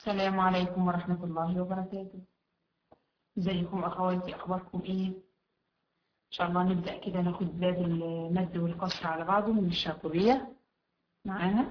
السلام عليكم ورحمة الله وبركاته. ازيكم أخواتي، أخباركم إيه؟ إن شاء الله نبدأ كده ناخد باب المد والقصر على بعضه من الشاطبية معانا.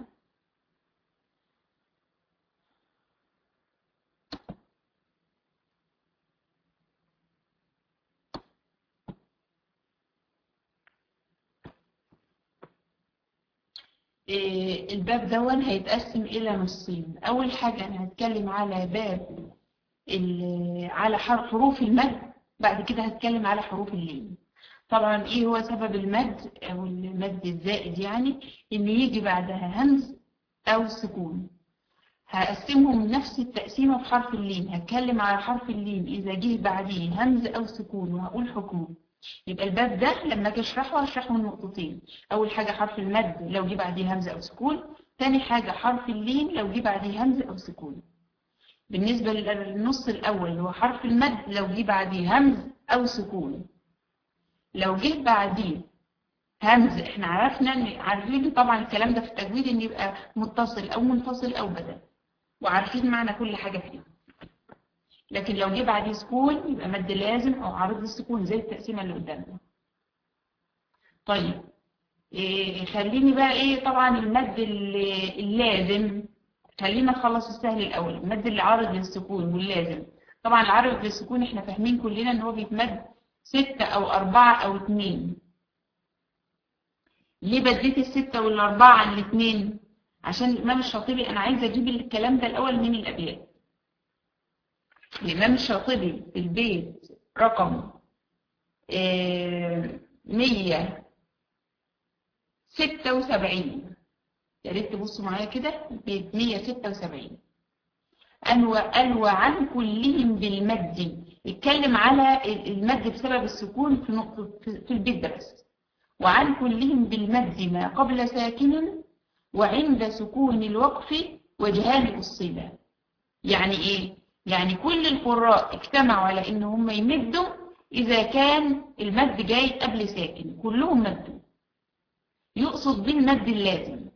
الباب دون هيتقسم إلى نصين. أول حاجة أنا هتكلم على باب على حروف المد، بعد كده هتكلم على حروف اللين. طبعا ايه هو سبب المد او المد الزائد؟ يعني ان يجي بعدها همز او سكون. هقسمهم نفس التقسيمه في حرف اللين. هتكلم على حرف اللين اذا جه بعديه همز او سكون وهقول حكمه. يبقى الباب ده لما اجي اشرحه هشرحه من نقطتين. اول حاجه حرف المد لو جه بعديه همز او سكون، ثاني حاجه حرف اللين لو جه بعديه همز او سكون. بالنسبه للنص الاول اللي هو حرف المد لو جه بعديه همز او سكون. لو جه بعديه همز احنا عارفين طبعا الكلام ده في التجويد ان يبقى متصل او منفصل او بدل، وعارفين معنى كل حاجه فيه. لكن لو جه بعديه سكون يبقى مد لازم او عارض للسكون زي التقسيمه اللي قدامنا. طيب خليني بقى طبعا المد اللازم، خلينا نخلص السهل الاول. المد اللي عارض للسكون واللازم، طبعا العارض للسكون احنا فاهمين كلنا ان هو بيتمد 6 أو 4 أو 2. ليه بديت ال6 وال4 عن ال2؟ عشان الإمام الشاطبي، أنا عايزة أجيب الكلام ده الأول من الأبيات. الإمام الشاطبي في البيت رقم 176، يا ريت تبصوا معايا كده، البيت 176. قال وعن كلهم بالمد، اتكلم على المد بسبب السكون في نقطة في البيت ده بس. وعن كلهم بالمد ما قبل ساكن وعند سكون الوقف وجهان الصلة. يعني ايه؟ يعني كل القراء اجتمعوا على ان هم يمدوا اذا كان المد جاي قبل ساكن، كلهم مدوا. يقصد بالمد اللازم.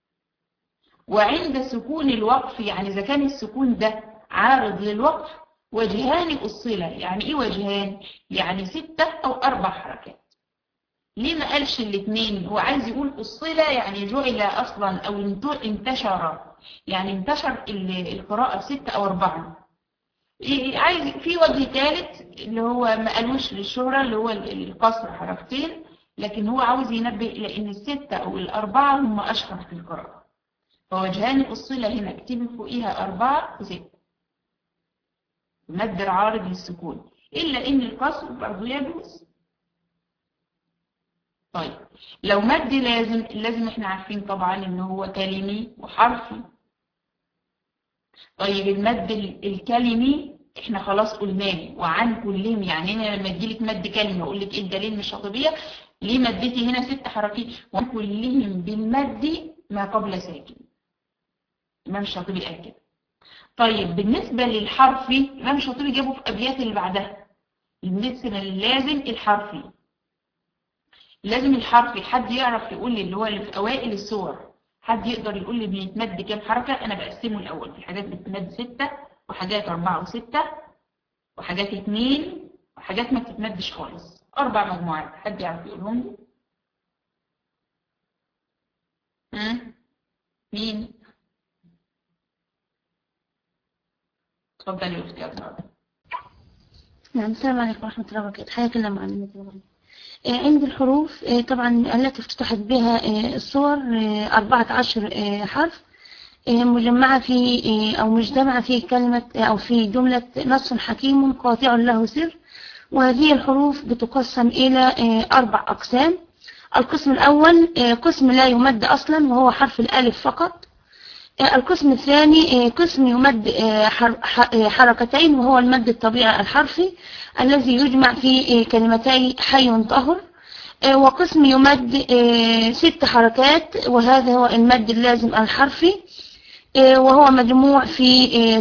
وعند سكون الوقف يعني اذا كان السكون ده عارض للوقف وجهان الصلة. يعني ايه وجهان؟ يعني 6 أو 4 حركات. ليه ما قالش الاثنين؟ هو عايز يقول الصلة يعني جعل اصلا او انتشر، يعني انتشر القراءة 6 أو 4. عايز في وجه ثالث اللي هو ما قالوش للشهرة اللي هو القصر حركتين، لكن هو عاوز ينبه الى ان ال6 أو ال4 هم اشهر في القراءة. فوجهان الصلة هنا اكتبي فوقيها 4 و6. مد العارض للسكون، إلا إن القصر برضو يجوز. طيب لو مد لازم احنا عارفين طبعا إن هو كلمي وحرفي. طيب المد الكلمي احنا خلاص قلناه وعن كلهم. يعني أنا لما أجيلك مد كلمي وأقول لك إيه الدليل من الشاطبية؟ ليه مدتي هنا 6 حركات؟ وعن كلهم بالمد ما قبل ساكن. الإمام الشاطبي قال كده. طيب بالنسبة للحرفي الإمام الشاطبي جابه في أبيات اللي بعدها. بالنسبة للازم الحرفي، لازم الحرفي حد يعرف يقول لي اللي هو اللي في أوائل السور، حد يقدر يقول لي بيتمد كام حركة؟ أنا بقسمه الأول، في حاجات بتتمد 6 وحاجات 4 و6 وحاجات 2 وحاجات ما بتتمدش خالص. 4 مجموعات، حد يعرف يقولهم لي؟ مين؟ اتفضلي يا أختي أبناء. نعم، السلام عليكم ورحمة الله وبركاته. حياك الله معلمة الغريب. عند الحروف طبعا التي افتتحت بها الصور 14 حرف مجمعة في أو مجتمعة في كلمة أو في جملة نص حكيم قاطع له سر. وهذه الحروف بتقسم إلى 4 أقسام. القسم الأول قسم لا يمد أصلا وهو حرف الألف فقط. القسم الثاني قسم يمد حركتين وهو المد الطبيعي الحرفي الذي يجمع في كلمتي حي طهر. وقسم يمد 6 حركات وهذا هو المد اللازم الحرفي وهو مجموع في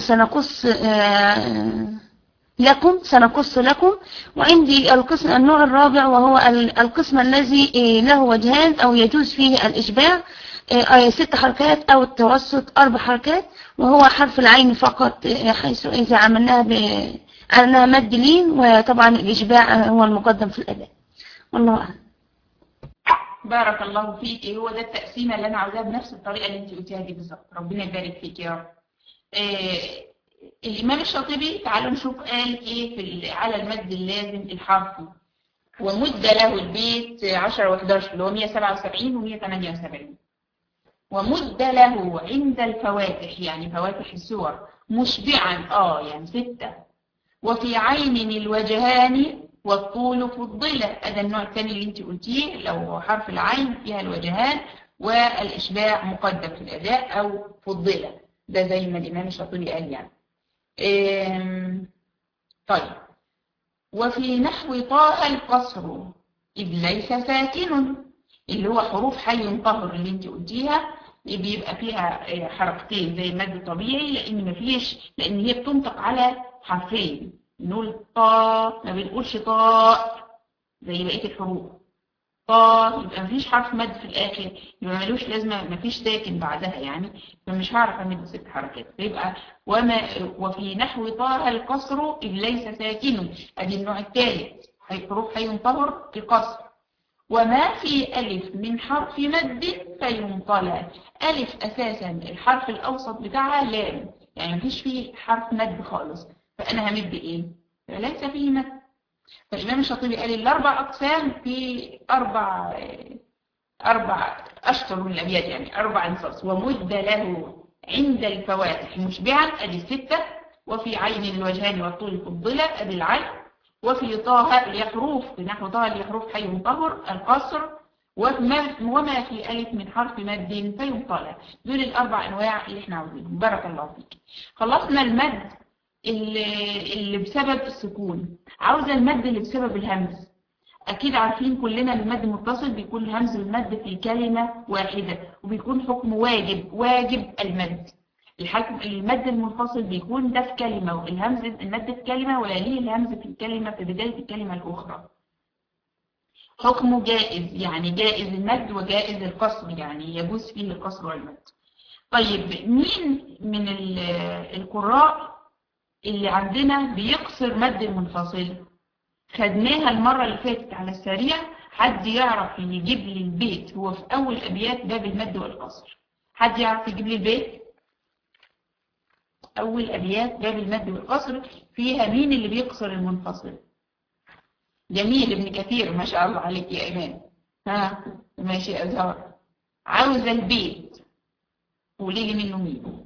سنقص لكم. وعندي القسم النوع الرابع وهو القسم الذي له وجهان أو يجوز فيه الإشباع. 6 حركات، أو التوسط 4 حركات، وهو حرف العين فقط، حيث إذا عملناها مد لين، وطبعا الإشباع هو المقدم في الأداء. والله أعلم. بارك الله فيك. هو ده التقسيمة اللي أنا عاوزاها بنفس الطريقة اللي أنت قلتيها دي بالظبط. ربنا يبارك فيك يا رب. الإمام الشاطبي تعالوا نشوف قال إيه على المد اللازم الحرفي. ومد له البيت 10 و11 اللي هو 177 و178. ومد له عند الفواتح، يعني فواتح السور، مشبعا يعني 6. وفي عين الوجهان والطول فضلة. هذا النوع الثاني اللي انت قلتيه، لو حرف العين فيها الوجهان والإشباع مقدم في الأداء أو فضلة، ده زي ما الإمام الشاطبي قال يعني. طيب، وفي نحو طه القصر إذ ليس ساكن، اللي هو حروف حي طهر اللي انت قلتيها، بيبقى فيها حركتين زي المد طبيعي، لأن هي بتنطق على حرفين. نقول طا، ما بنقولش طاء زي بقية الحروف. طا يبقى مفيش حرف مد في الآخر، يبقى ملوش لازمة، مفيش ساكن بعدها يعني، فمش هعرف أمد 6 حركات. فيبقى وفي نحو طه القصر إذ ليس ساكن، أدي النوع الثالث، حروف حي طهر في قصر. وما في ألف من حرف مد فينطلى. ألف أساسا الحرف الأوسط بتاعها لام، يعني مفيش فيه حرف مد خالص، فأنا همد إيه؟ فليس فيه مد. فالإمام الشاطبي قال ال4 أقسام في 4 أشطر من الأبيات، يعني 4 انصاص. ومد له عند الفواتح مشبعا، أدي 6. وفي عين الوجهان والطول فضلة، أدي العين. وفي طه اليحروف، في نحو طه اليحروف حي طهر القصر. وما في ألف من حرف مد فينطلى. دول ال4 أنواع اللي احنا عاوزينهم. بارك الله فيك. خلصنا المد اللي بسبب السكون. عاوزة المد اللي بسبب الهمز. أكيد عارفين كلنا المد المتصل بيكون الهمز المد في كلمة واحدة، وبيكون حكم واجب المد. المد المنفصل بيكون ده في كلمة، والهمز المد في كلمة ويليه الهمز في الكلمة في بداية الكلمة الأخرى. حكمه جائز، يعني جائز المد وجائز القصر، يعني يجوز فيه القصر والمد. طيب، مين من القراء اللي عندنا بيقصر مد المنفصل؟ خدناها المرة اللي فاتت على السريع. حد يعرف يجيب لي البيت هو في أول أبيات باب المد والقصر؟ حد يعرف يجيب لي البيت؟ أول أبيات باب المد والقصر فيها مين اللي بيقصر المنفصل؟ جميل، ابن كثير، ما شاء الله عليك يا إيمان. ماشي يا أزهار. عاوزة البيت، قولي لي منه مين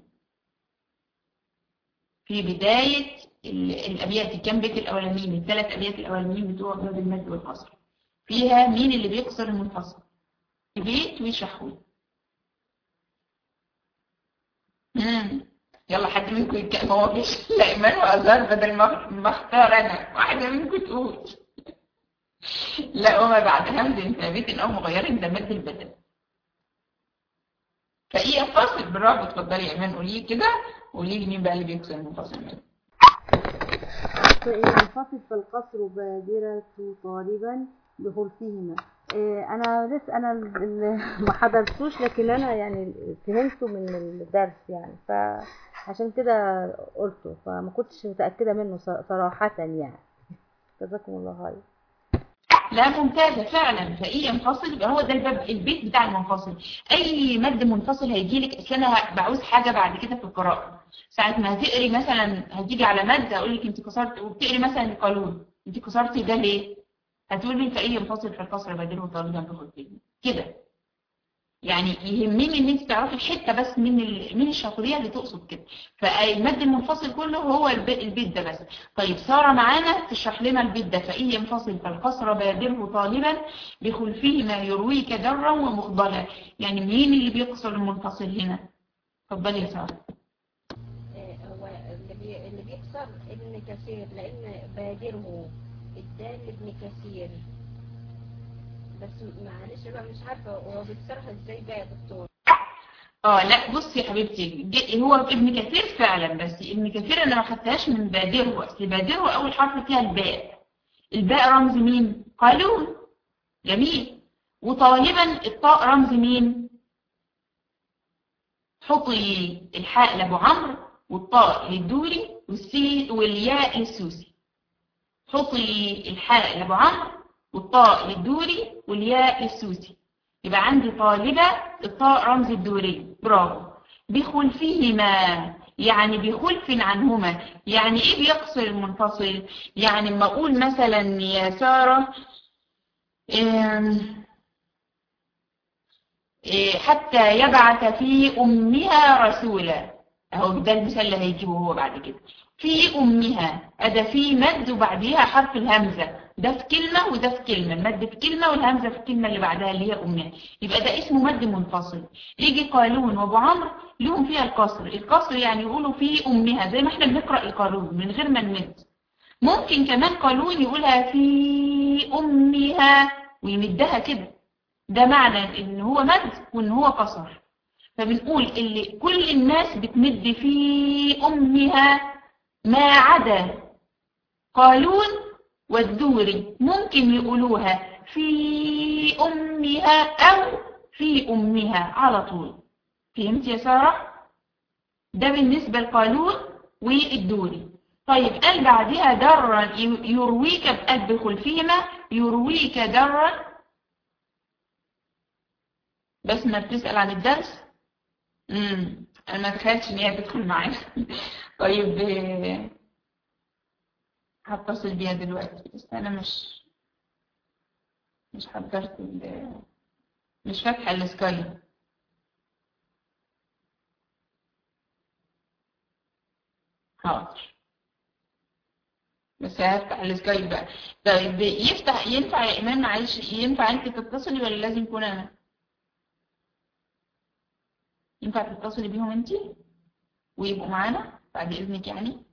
في بداية الأبيات. كم بيت الأولانيين؟ ال3 أبيات الأولانيين بتوع باب المد والقصر، فيها مين اللي بيقصر المنفصل؟ بيت وشحوي. يلا حد منكم يتكلم. ما هو فيش لا إيمان وأزهار، بدل ما اختار أنا واحدة منكم تقول. لا، وما بعد همز ثابت أو مغير ده مد البدل. فإيه فاصل؟ برافو، اتفضلي يا إيمان قولي كده، قولي لي مين بقى اللي بيقصر المنفصل منه. المنفصل في القصر بادرة طالبا بخلفهما. انا ما حضرتوش، لكن انا يعني فهمته من الدرس يعني، فعشان كده قلته، فما كنتش متأكدة منه صراحة يعني. جزاكم الله خير. لا، ممتازة فعلا. فإيه ينفصل يبقى هو ده البيت بتاع المنفصل. أي مد منفصل هيجي لك، أصل أنا بعوز حاجة بعد كده في القراءة. ساعة ما هتقري مثلا، هتيجي على مد هقول لك أنت كسرت، وبتقري مثلا القانون، أنت كسرتي ده ليه؟ هتقولي فإيه ينفصل في القصر بديله طالبا بخلفين كده. يعني يهمني ان انت تعرفي الحته بس من الشاطريه اللي تقصد كده. فالمد المنفصل كله هو البيت ده بس. طيب، ساره معانا تشرح لنا البيت ده. فايه ينفصل فالقصر بادره طالبا بخلفه ما يرويك درا ومخضلا. يعني مين اللي بيقصر المنفصل هنا؟ اتفضلي يا ساره. هو اللي بيكسر ابن كثير، لان بادره الدال ابن كثير. بس معلش بقى مش عارفه هو بيكسرها ازاي بقى يا دكتور. لا، بصي يا حبيبتي، هو ابن كثير فعلا، بس ابن كثير انا ما خدتهاش من بادره. اصل بادره اول حرف فيها الباء. الباء رمز مين؟ قالون. جميل. وطالبا الطاء رمز مين؟ حطي الحاء لأبو عمرو والطاء للدوري والياء للسوسي. حطي الحاء لأبو عمرو والطاء للدوري والياء للسوسي. يبقى عندي طالبة، الطاء رمز الدوري، برافو. بخلفهما يعني بخلف عنهما. يعني ايه بيقصر المنفصل؟ يعني لما اقول مثلا يا سارة حتى يبعث في أمها رسولا، اهو ده المثال اللي هيجيبه هو بعد كده. في أمها أدا في مد وبعديها حرف الهمزة، ده في كلمة وده في كلمة، المد في كلمة والهمزة في الكلمة اللي بعدها اللي هي أمها، يبقى ده اسمه مد منفصل. يجي قالون وأبو عمرو لهم فيها القصر. القصر يعني يقولوا في أمها زي ما احنا بنقرأ القالون من غير ما نمد. ممكن كمان قالون يقولها في أمها ويمدها كده، ده معنى ان هو مد وان هو قصر. فبنقول اللي كل الناس بتمد في أمها ما عدا قالون والدوري، ممكن يقولوها في أمها أو في أمها على طول. فهمت يا سارة؟ ده بالنسبة لقالون والدوري. طيب قال بعدها درا يرويك بقلب خلفهما، يرويك درا. بس ما بتسأل عن الدرس؟ انا ما تخيلش ان هي تدخل معايا. طيب هتصل بيها دلوقتي، بس انا مش حضرت مش فاتحه السكايب. حاضر، بس هفتح السكايب بقى. طيب ينفع يا ايمان معلش، ينفع انت تتصلي ولا لازم يكون انا؟ ينفع تتصلي بيهم انت ويبقوا معانا بعد اذنك يعني؟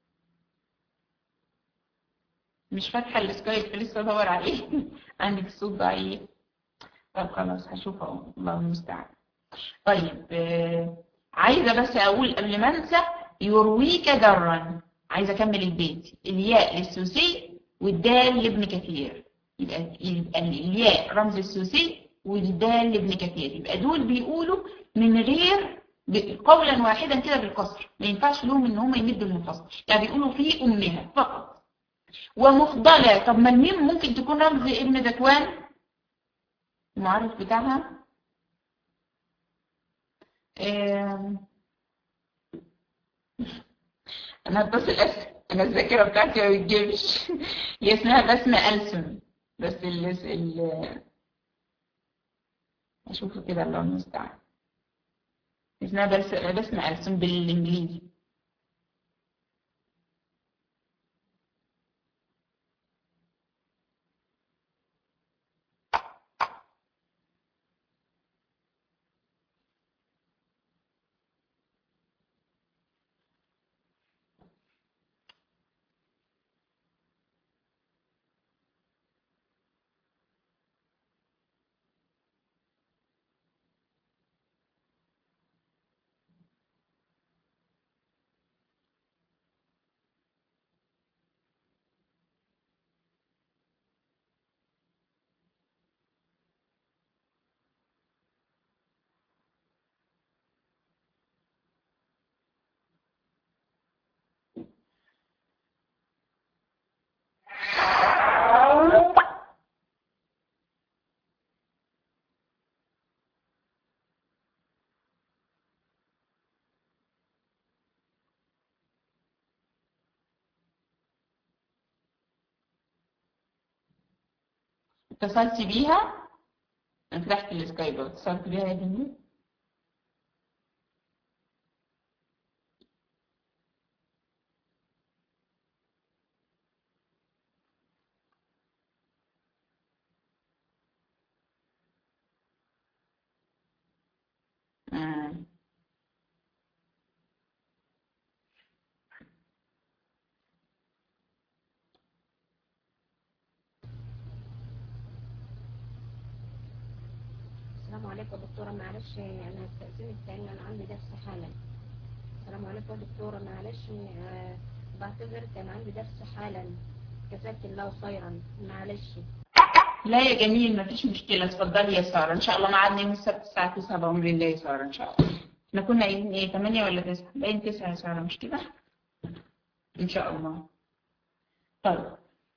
مش فاتحه السكايب لسه ادور عليه. عندك الصوت ضعيف. طب خلاص هشوف اهو، الله المستعان. طيب عايزه بس اقول قبل ما انسى، يرويك درا. عايزه اكمل البيت. الياء للسوسي والدال لابن كثير. يبقى الياء رمز السوسي والدال لابن كثير، يبقى دول بيقولوا من غير قولا واحدا كده بالقصر، ما ينفعش لهم ان هم يمدوا المنفصل، يعني بيقولوا في امها فقط. ومفضله، طب ما الميم ممكن تكون رمز ابن ذكوان المعرف بتاعها. انا هتصل انا الذاكره بتاعتي ما بتجيبش. هي اسمها بسمه ألسن، بس اشوفه كده الله المستعان. اسمها بسمه ألسن بالانجليزي. اتصلت بيها، انا فتحت السكايب واتصلت بيها يا بنتي. السلام عليكم يا دكتورة، معلش أنا هستأذنك لأن أنا عندي درس حالا. السلام عليكم يا دكتورة، معلش بعتذر كان عندي درس حالا، جزاك الله خيرا، معلش. لا يا جميل، مفيش مشكلة، اتفضلي يا سارة. إن شاء الله ميعادنا يوم السبت الساعة 9 بأمر الله يا سارة إن شاء الله. احنا كنا قايلين ايه 8 ولا 9؟ باين 9 يا سارة مش كده؟ ان شاء الله. طيب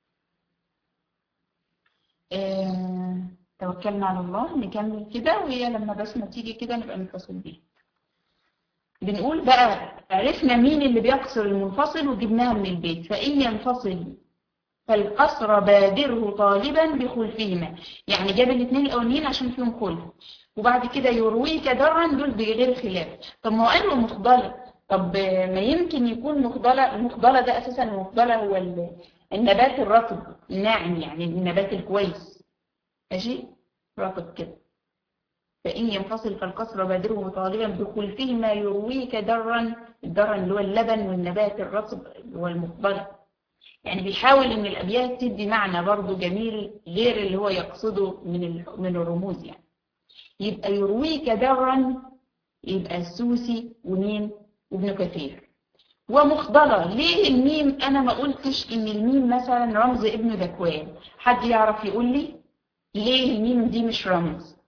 توكلنا على الله، نكمل كده، وهي لما بسمة تيجي كده نبقى نتصل بيها. بنقول بقى عرفنا مين اللي بيقصر المنفصل وجبناها من البيت. فإن ينفصل فالقصر بادره طالبا بخلفهما، يعني جاب الاثنين الاولانيين عشان فيهم خلف، وبعد كده يرويك درا دول بغير خلاف. طب ما هو قال له مخضله، طب ما يمكن يكون مخضله، المخضله ده اساسا المخضله هو النبات الرطب الناعم، يعني النبات الكويس ماشي رطب كده. فإن ينفصل فالقصر بادره طالبا بخلفهما يرويك درا، الدرا اللي هو اللبن، والنبات الرطب اللي هو المخضله. يعني بيحاول ان الابيات تدي معنى برضو جميل غير اللي هو يقصده من الرموز. يعني يبقى يرويك درا، يبقى السوسي ومين وابن كثير. ومخضلة، ليه الميم انا ما قلتش ان الميم مثلا رمز ابن ذكوان؟ حد يعرف يقول لي ليه الميم دي مش رمز؟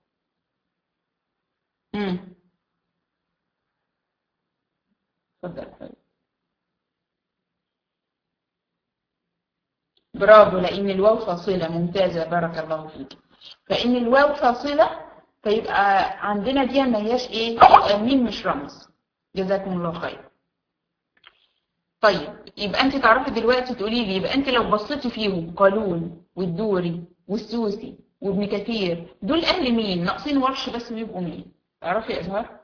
اتفضل. برافو، لأن الواو فاصلة. ممتازة، بارك الله فيك. فإن الواو فاصلة فيبقى عندنا دي ما هياش إيه؟ يبقى الميم مش رمز. جزاكم الله خير. طيب يبقى أنت تعرفي دلوقتي تقولي لي، يبقى أنت لو بصيتي فيهم قالون والدوري والسوسي وابن كثير، دول أهل مين؟ ناقصين ورش بس بيبقوا مين؟ تعرفي يا أزهار؟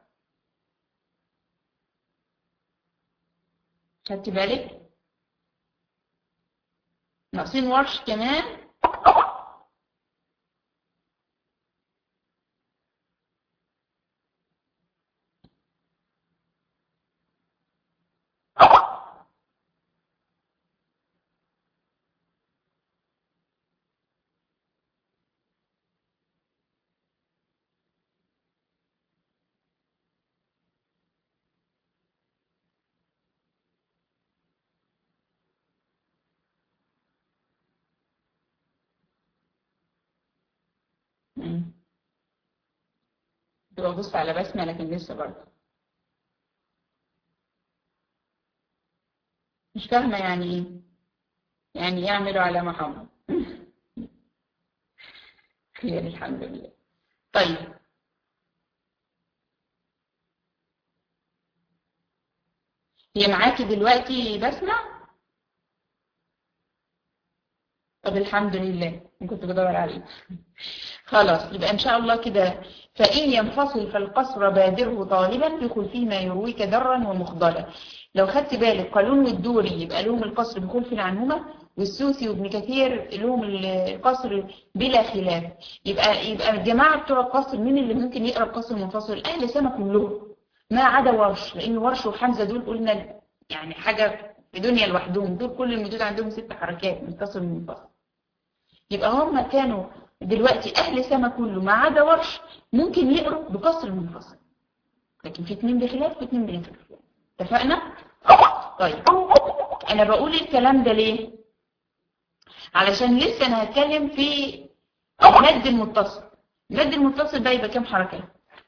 خدتي بالك؟ ناقصين ورش كمان. كنت ببص على بسمة لكن لسه برضه مش فاهمة يعني ايه. يعني يعملوا على محمد. خير الحمد لله. طيب هي معاكي دلوقتي بسمة؟ طب الحمد لله، كنت بدور عليه. خلاص يبقى ان شاء الله كده. فإن ينفصل فالقصر بادره طالبا بخلفه ما يرويك درا ومخضلا. لو خدت بالك قالون والدوري يبقى لهم القصر بخلف عنهما، والسوسي وابن كثير لهم القصر بلا خلاف. يبقى الجماعة بتوع القصر مين اللي ممكن يقرأ القصر المنفصل؟ أهل سما كلهم ما عدا ورش، لأن ورش وحمزة دول قلنا يعني حاجة في دنيا لوحدهم، دول كل المدود عندهم 6 حركات متصل منفصل. يبقى هم كانوا دلوقتي أهل سما كله ما عدا ورش ممكن يقروا بقصر منفصل، لكن في 2 بخلاف و2 بلا خلاف. اتفقنا؟ طيب أنا بقول الكلام ده ليه؟ علشان لسه أنا هتكلم في المد المتصل. المد المتصل ده يبقى كام حركة؟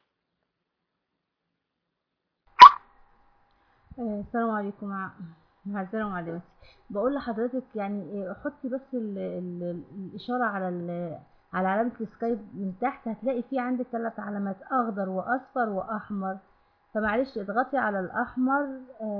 السلام عليكم. السلام عليكم. بقول لحضرتك يعني حطي بس الإشارة على علامة السكايب من تحت، هتلاقي فيه عندك 3 علامات، أخضر وأصفر وأحمر. فمعلش اضغطي على الأحمر،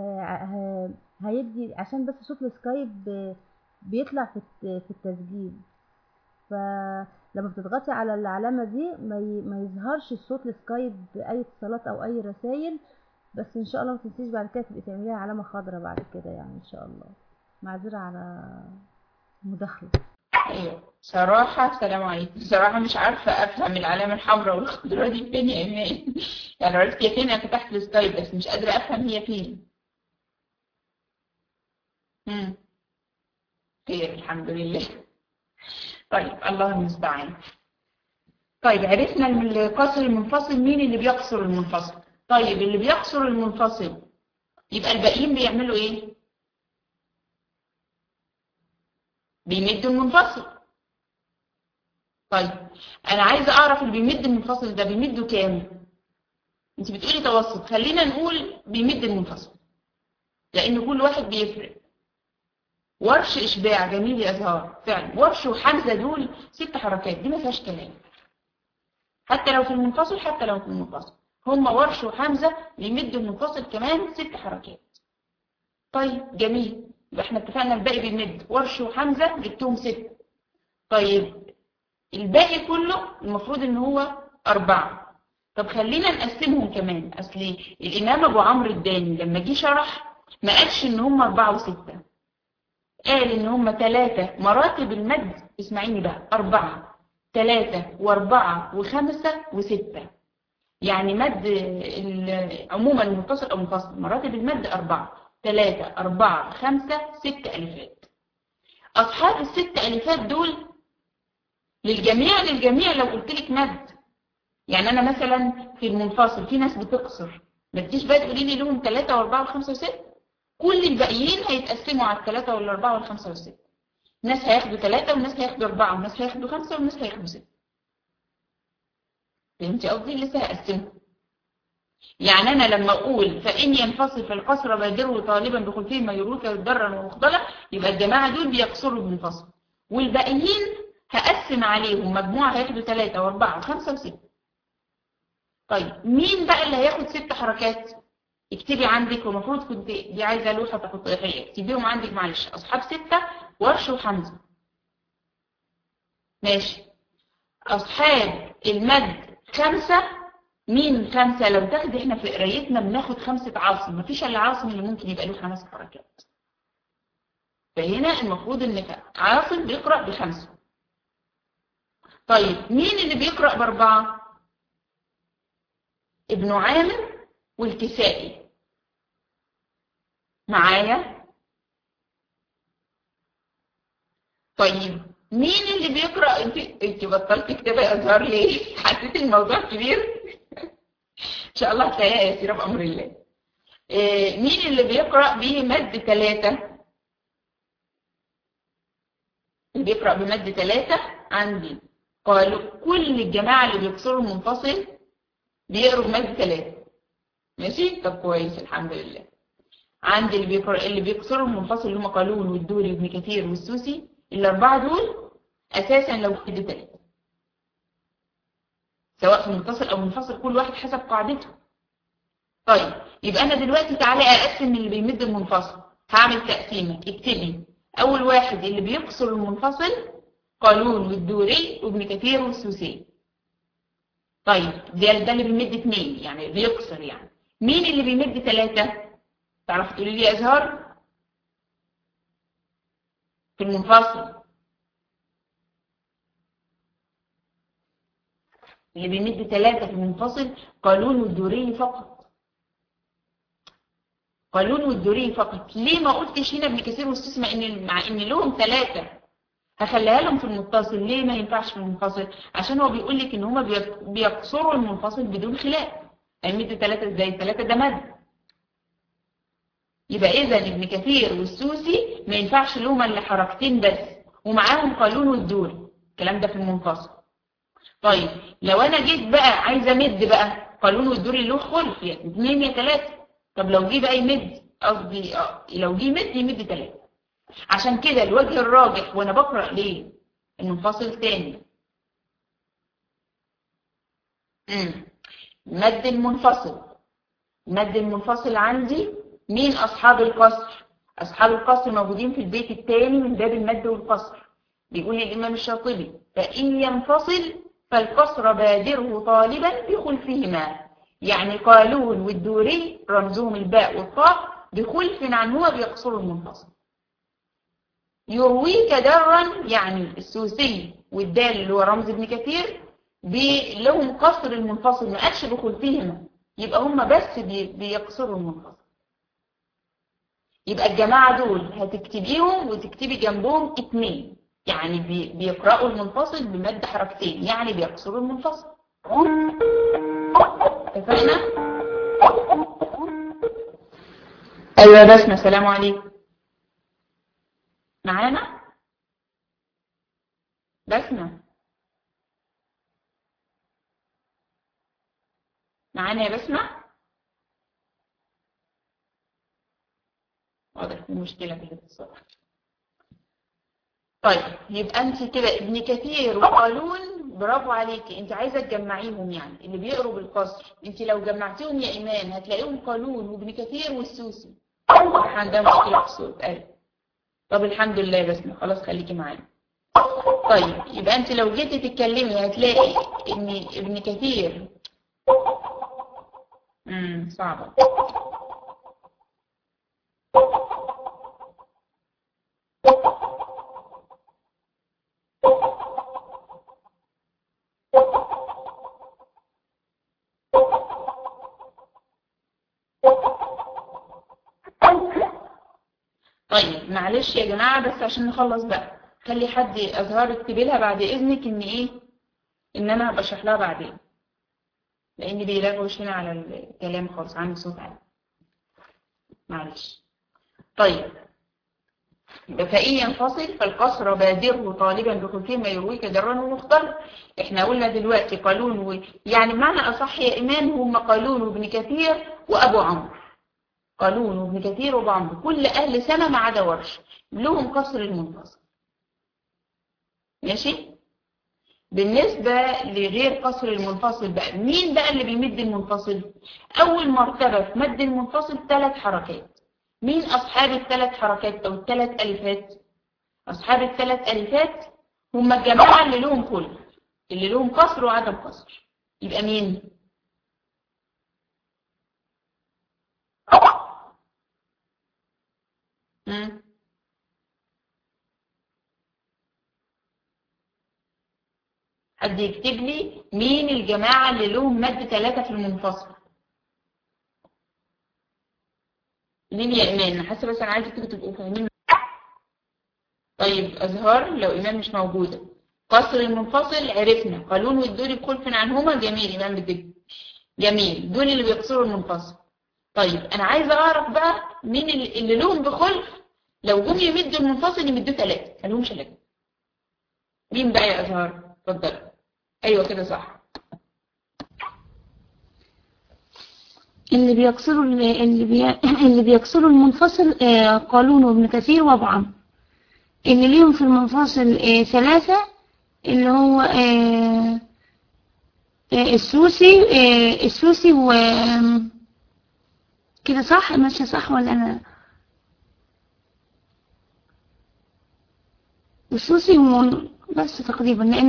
هيدي عشان بس صوت السكايب بيطلع في التسجيل. فلما بتضغطي على العلامة دي ما يظهرش صوت السكايب بأي اتصالات أو أي رسائل. بس ان شاء الله ما تنسيش بعد كده تبقي تعمليها علامه خضراء بعد كده، يعني ان شاء الله. معذره على مداخله. ايوه صراحه السلام عليكم، صراحه مش عارفه افهم العلامه الحمراء والخضراء دي فين يا ايمان. يعني عرفت هي فين، انا فتحت السكايب بس مش قادره افهم هي فين. خير الحمد لله. طيب الله المستعان. طيب عرفنا القصر المنفصل مين اللي بيقصر المنفصل. طيب اللي بيقصر المنفصل يبقى الباقيين بيعملوا ايه؟ بيمدوا المنفصل. طيب انا عايزه اعرف اللي بيمد المنفصل ده بيمده كام؟ انت بتقولي توسط، خلينا نقول بيمد المنفصل لان كل واحد بيفرق. ورش اشباع، جميل يا ازهار فعلا. ورش وحمزه دول 6 حركات، دي ما فيهاش كلام، حتى لو في المنفصل، حتى لو في المنفصل هم ورش وحمزه بيمدوا المنفصل كمان 6 حركات. طيب جميل، يبقى احنا اتفقنا الباقي بيمد، ورش وحمزه جبتهم 6. طيب الباقي كله المفروض ان هو 4. طب خلينا نقسمهم كمان. اصل الامام ابو عمرو الداني لما جه شرح ما قالش ان هم 4 و6، قال ان هم 3 مراتب المد. اسمعيني بقى، 4 3 و4 و5 و6. يعني مد عموما المتصل او منفصل مراتب المد 4 3 4 5 6 الفات. اصحاب ال6 الفات دول للجميع لو قلت لك مد. يعني انا مثلا في المنفصل في ناس بتقصر، ما تجيش بقى تقولي لي لهم 3 و4 و5 و6. كل الباقيين هيتقسموا على ال3 وال4 وال5 وال6. ناس هياخدوا 3 وناس هياخدوا 4 وناس هياخدوا 5 وناس هياخدوا 6. فهمتي قصدي؟ لسه هقسمهم. يعني انا لما اقول فان ينفصل في القصر بادره طالبا بخلفه ما يروك ضرا ومخضلا، يبقى الجماعه دول بيقصروا المنفصل، والباقيين هقسم عليهم مجموعه هياخدوا 3 و4 و5 و6. طيب مين بقى اللي هياخد 6 حركات؟ اكتبي عندك، ومفروض كنت دي عايزه لوحه تقطيعيه اكتبيهم عندك معلش. اصحاب 6 ورش وحمزه. ماشي. اصحاب المد 5. مين 5؟ لو تاخدي احنا في قرايتنا بناخد 5 عاصم، مفيش الا عاصم اللي ممكن يبقى له 5 حركات. فهنا المفروض ان عاصم بيقرا ب5. طيب مين اللي بيقرا ب4؟ ابن عامر والكسائي. معايا؟ طيب مين اللي بيقرأ؟ انت بطلت كتابة يا ازهار ليه؟ حسيت الموضوع كبير؟ ان شاء الله هتلاقيها يسيرة بأمر الله. مين اللي بيقرأ بمد 3؟ اللي بيقرأ بمد 3 عندي قالوا كل الجماعة اللي بيكسروا المنفصل بيقروا بمد 3. ماشي؟ طب كويس الحمد لله. عندي اللي بيكسروا المنفصل اللي هم قالون والدوري وابن كثير والسوسي، ال4 دول اساسا لو مد 3 سواء في المتصل او منفصل، كل واحد حسب قاعدته. طيب يبقى انا دلوقتي تعالى اقسم اللي بيمد المنفصل. هعمل تقسيمه، اكتبي اول واحد اللي بيكسر المنفصل قالون والدوري وابن كثير والسوسي. طيب ده اللي بيمد 2 يعني بيكسر. يعني مين اللي بيمد 3؟ تعرف تقولي لي يا ازهار؟ في المنفصل اللي بيمد 3 في المنفصل قالون والدوري فقط. قالون والدوري فقط. ليه ما قلتش هنا ابن كثير والسوسي مع ان لهم 3؟ هخليها لهم في المتصل. ليه ما ينفعش في المنفصل؟ عشان هو بيقول لك ان هما بيقصروا المنفصل بدون خلاف. هيمد 3 ازاي؟ 3 ده مد. يبقى اذا ابن كثير والسوسي ما ينفعش لهم الا حركتين بس، ومعاهم قالون والدوري. الكلام ده في المنفصل. طيب لو انا جيت بقى عايزه امد بقى، قالون والدوري له خلف، يا 2 يا 3. طب لو جه بقى يمد، قصدي لو جه يمد 3. عشان كده الوجه الراجح وانا بقرا ليه المنفصل تاني. مد المنفصل. مد المنفصل عندي مين؟ اصحاب القصر. اصحاب القصر موجودين في البيت الثاني من باب المد والقصر. بيقول الامام الشاطبي فان ينفصل فالقصر بادره طالبا بخلفهما. يعني قالون والدوري رمزهم الباء والطاء بخلف عنهما بيقصروا المنفصل. يرويك درا يعني السوسي والدال اللي هو رمز ابن كثير لهم قصر المنفصل، ما قالش بخلفهما، يبقى هم بس بيقصروا المنفصل. يبقى الجماعة دول هتكتبيهم وتكتبي جنبهم 2، يعني بيقرأوا المنفصل بمد حركتين، يعني بيقصروا المنفصل. اتفقنا؟ ايوه بسمة، السلام عليكم. معانا بسمة؟ معانا يا بسمة؟ واضح في مشكلة في الاتصال. طيب يبقى انت كده ابن كثير وقالون، برافو عليكي، انت عايزه تجمعيهم يعني اللي بيقروا بالقصر، انت لو جمعتيهم يا ايمان هتلاقيهم قالون وابن كثير والسوسي. احنا عندنا مشكله في الصوت. ايوه طب الحمد لله بس خلاص خليكي معانا. طيب يبقى انت لو جيتي تتكلمي هتلاقي ان ابن كثير صعبه. طيب معلش يا جماعة بس عشان نخلص بقى، خلي حد أزهار اكتبي لها بعد إذنك إن إيه، إن أنا بشرح لها بعدين، لأن بيلاقوش هنا على الكلام خالص، عندي صوت عالي معلش. طيب فإن ينفصل فالقصر بادره طالبا بخلفه ما يرويك درا ومختلط. إحنا قلنا دلوقتي قالون يعني بمعنى أصح يا إيمان هم قالون وابن كثير وأبو عمرو. قالون وابن كثير وابو عمرو كل أهل سنة ما عدا ورش لهم قصر المنفصل. ماشي. بالنسبة لغير قصر المنفصل بقى، مين بقى اللي بيمد المنفصل؟ أول مرتبة في مد المنفصل 3 حركات. مين أصحاب ال3 حركات أو ال3 ألفات؟ أصحاب ال3 ألفات هم الجماعة اللي لهم خلف، اللي لهم قصر وعدم قصر. يبقى مين؟ حد يكتب لي مين الجماعة اللي لهم مد 3 في المنفصل؟ مين يا إيمان؟ حاسة بس أنا عايزة تبقوا فاهمين. طيب أزهار لو إيمان مش موجودة. قصر المنفصل عرفنا، قالون والدوري بخلف عنهما. جميل إيمان بالدجل. جميل، دول اللي بيقصروا المنفصل. طيب أنا عايزة أعرف بقى مين اللي لهم بخلف لو جم يمدوا المنفصل يمدوا 3 ما لهمش 3. مين بقى يا أزهار؟ اتفضل. أيوه كده صح. اللي بيكسروا المنفصل قالون وابن كثير وابو عمرو. اللي ليهم في المنفصل 3 اللي هو السوسي و كده صح؟ ماشية صح ولا أنا؟ السوسي بس تقريبا، لأن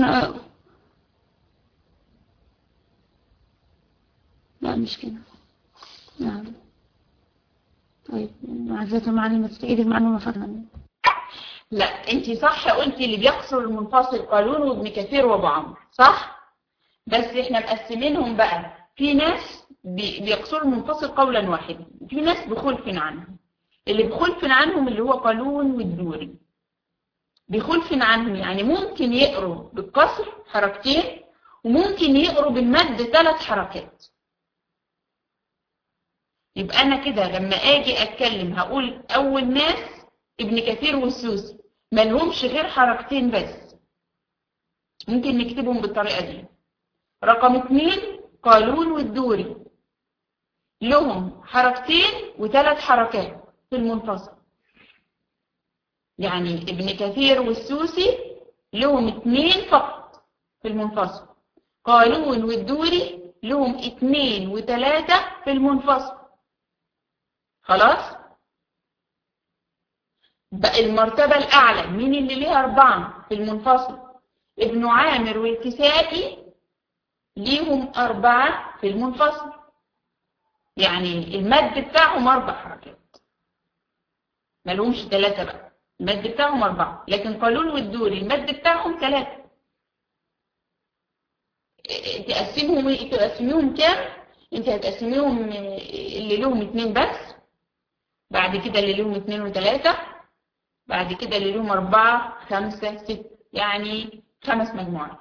لا مش كده. نعم. طيب معزة المعلومة تتأيد المعلومة فضلا. لا انت صح قلتي اللي بيقصر المنفصل قالون وابن كثير وابو عمرو صح، بس احنا مقسمينهم بقى، في ناس بيقصروا المنفصل قولا واحدا، في ناس بخلف عنهم. اللي بخلف عنهم اللي هو قالون والدوري بخلف عنهم، يعني ممكن يقروا بالقصر حركتين وممكن يقروا بالمد 3 حركات. يبقى انا كده لما اجي اتكلم هقول اول ناس ابن كثير والسوسي ما لهمش غير حركتين بس، ممكن نكتبهم بالطريقه دي. رقم 2 قالون والدوري لهم حركتين و3 حركات في المنفصل، يعني ابن كثير والسوسي لهم 2 فقط في المنفصل، قالون والدوري لهم 2 و3 في المنفصل. خلاص. بقى المرتبة الأعلى مين اللي ليها 4 في المنفصل؟ ابن عامر والكسائي ليهم 4 في المنفصل، يعني المد بتاعهم 4 حركات، ما لهمش 3 بقى، المد بتاعهم 4. لكن قالون والدوري المد بتاعهم 3. تقسميهم كام؟ انت هتقسميهم اللي لهم 2 بس، بعد كده اللي لهم 2 و3، بعد كده اللي لهم 4 5 6، يعني 5 مجموعات.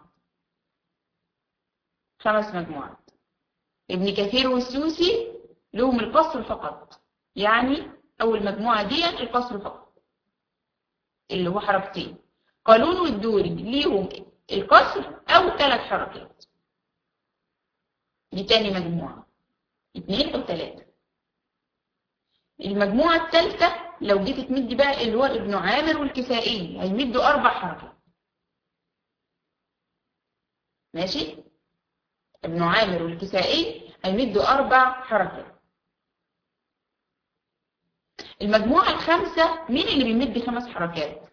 5 مجموعات. ابن كثير والسوسي لهم القصر فقط، يعني أول مجموعة دي القصر فقط اللي هو حركتين. قالون والدوري ليهم القصر أو 3 حركات، دي تاني مجموعة. 2 أو 3. المجموعة الثالثة لو جيت تمد بقى اللي هو ابن عامر والكسائي هيمدوا 4 حركات. ماشي؟ ابن عامر والكسائي هيمدوا 4 حركات. المجموعة الخامسة مين اللي بيمد 5 حركات؟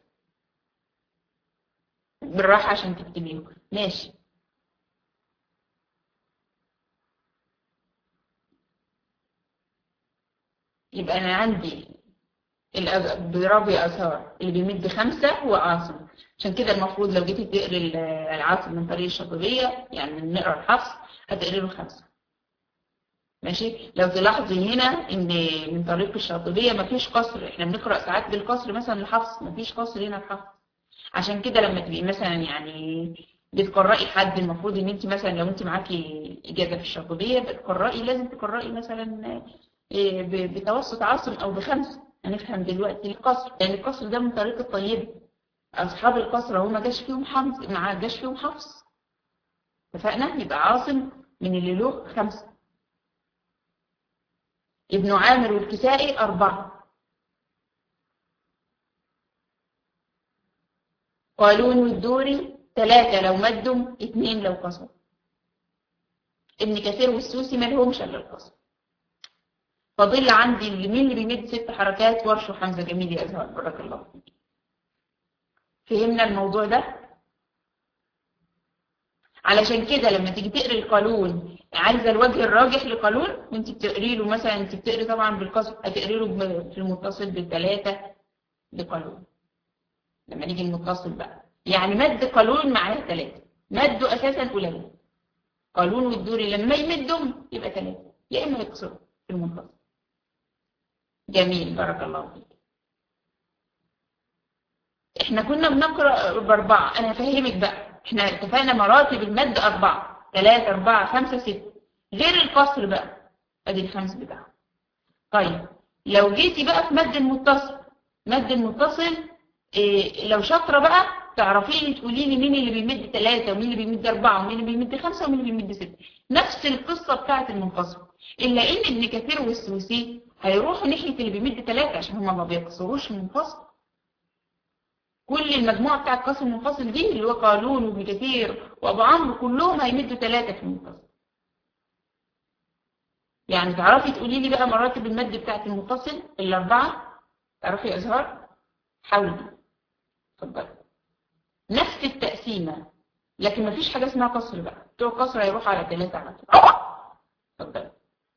بالراحة عشان تكتبيهم. ماشي. يبقى أنا عندي برابي أثار اللي بيمد 5 هو عاصم. عشان كده المفروض لو جيتي تقري العاصم من طريق الشاطبية، يعني نقرا الحفص، هتقري له 5. ماشي. لو تلاحظي هنا ان من طريق الشاطبية مفيش قصر، احنا بنقرأ ساعات بالقصر مثلا الحفص، مفيش قصر هنا الحفص. عشان كده لما تبقي مثلا يعني بتقرأي حد، المفروض ان انت مثلا لو انت معاكي اجازة في الشاطبية بتقرأي، لازم تقرأي مثلا بتوسط عاصم او ب5. هنفهم دلوقتي القصر، لان القصر ده من طريق الطيبة. اصحاب القصر هو ما جاش فيهم حفص. اتفقنا؟ يبقى عاصم من اللي له 5. ابن عامر والكسائي 4. قالون والدوري 3 لو مدوا، 2 لو قصروا. ابن كثير والسوسي ما لهمش الا القصر. فاضل عندي مين اللي بيمد 6 حركات؟ ورش وحمزة. جميل يا أزهار، بارك الله فيك. فهمنا الموضوع ده؟ علشان كده لما تيجي تقري القانون، عايزه الوجه الراجح لقانون، وانت بتقري له مثلا، انت بتقري طبعا بالقصر، هتقري له في المتصل ب3 لقانون. لما نيجي المتصل بقى، يعني مد قانون معاه 3، مده اساسا قليل. قانون والدوري لما يمدهم يبقى 3، يا اما يقصروا في المتصل. جميل، بارك الله فيك. احنا كنا بنقرا ب4، انا هفهمك بقى. احنا اتفقنا مراتب المد 4، 3 4 5 6 غير القصر بقى. ادي ال5 بتاعه. طيب لو جيتي بقى في مد المتصل، مد المتصل لو شاطره بقى تعرفي لي تقولي لي مين اللي بيمد 3 ومين اللي بيمد 4 ومين اللي بيمد 5 ومين اللي بيمد 6. نفس القصه بتاعه المنفصل، الا ان ابن كثير والسوسي هيروحوا ناحيه اللي بيمد 3 عشان هم ما بيقصروش المنفصل. كل المجموعة بتاع القصر المنفصل دي اللي هو قالون وابن كثير وابو عمرو كلهم هيمدوا 3 في المنفصل. يعني تعرفي تقولي لي بقى مراتب المد بتاعت المنفصل ال4؟ تعرفي يا أزهار؟ حاولي. اتفضلي. نفس التقسيمة، لكن مفيش حاجة اسمها قصر بقى. بتوع القصر هيروحوا على 3 على طول. اتفضلي.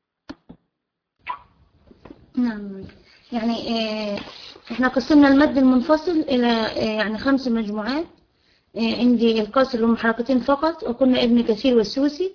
نعم. يعني احنا قسمنا المد المنفصل الى يعني 5 مجموعات. عندي القصر هم حركتين فقط، وكنا ابن كثير والسوسي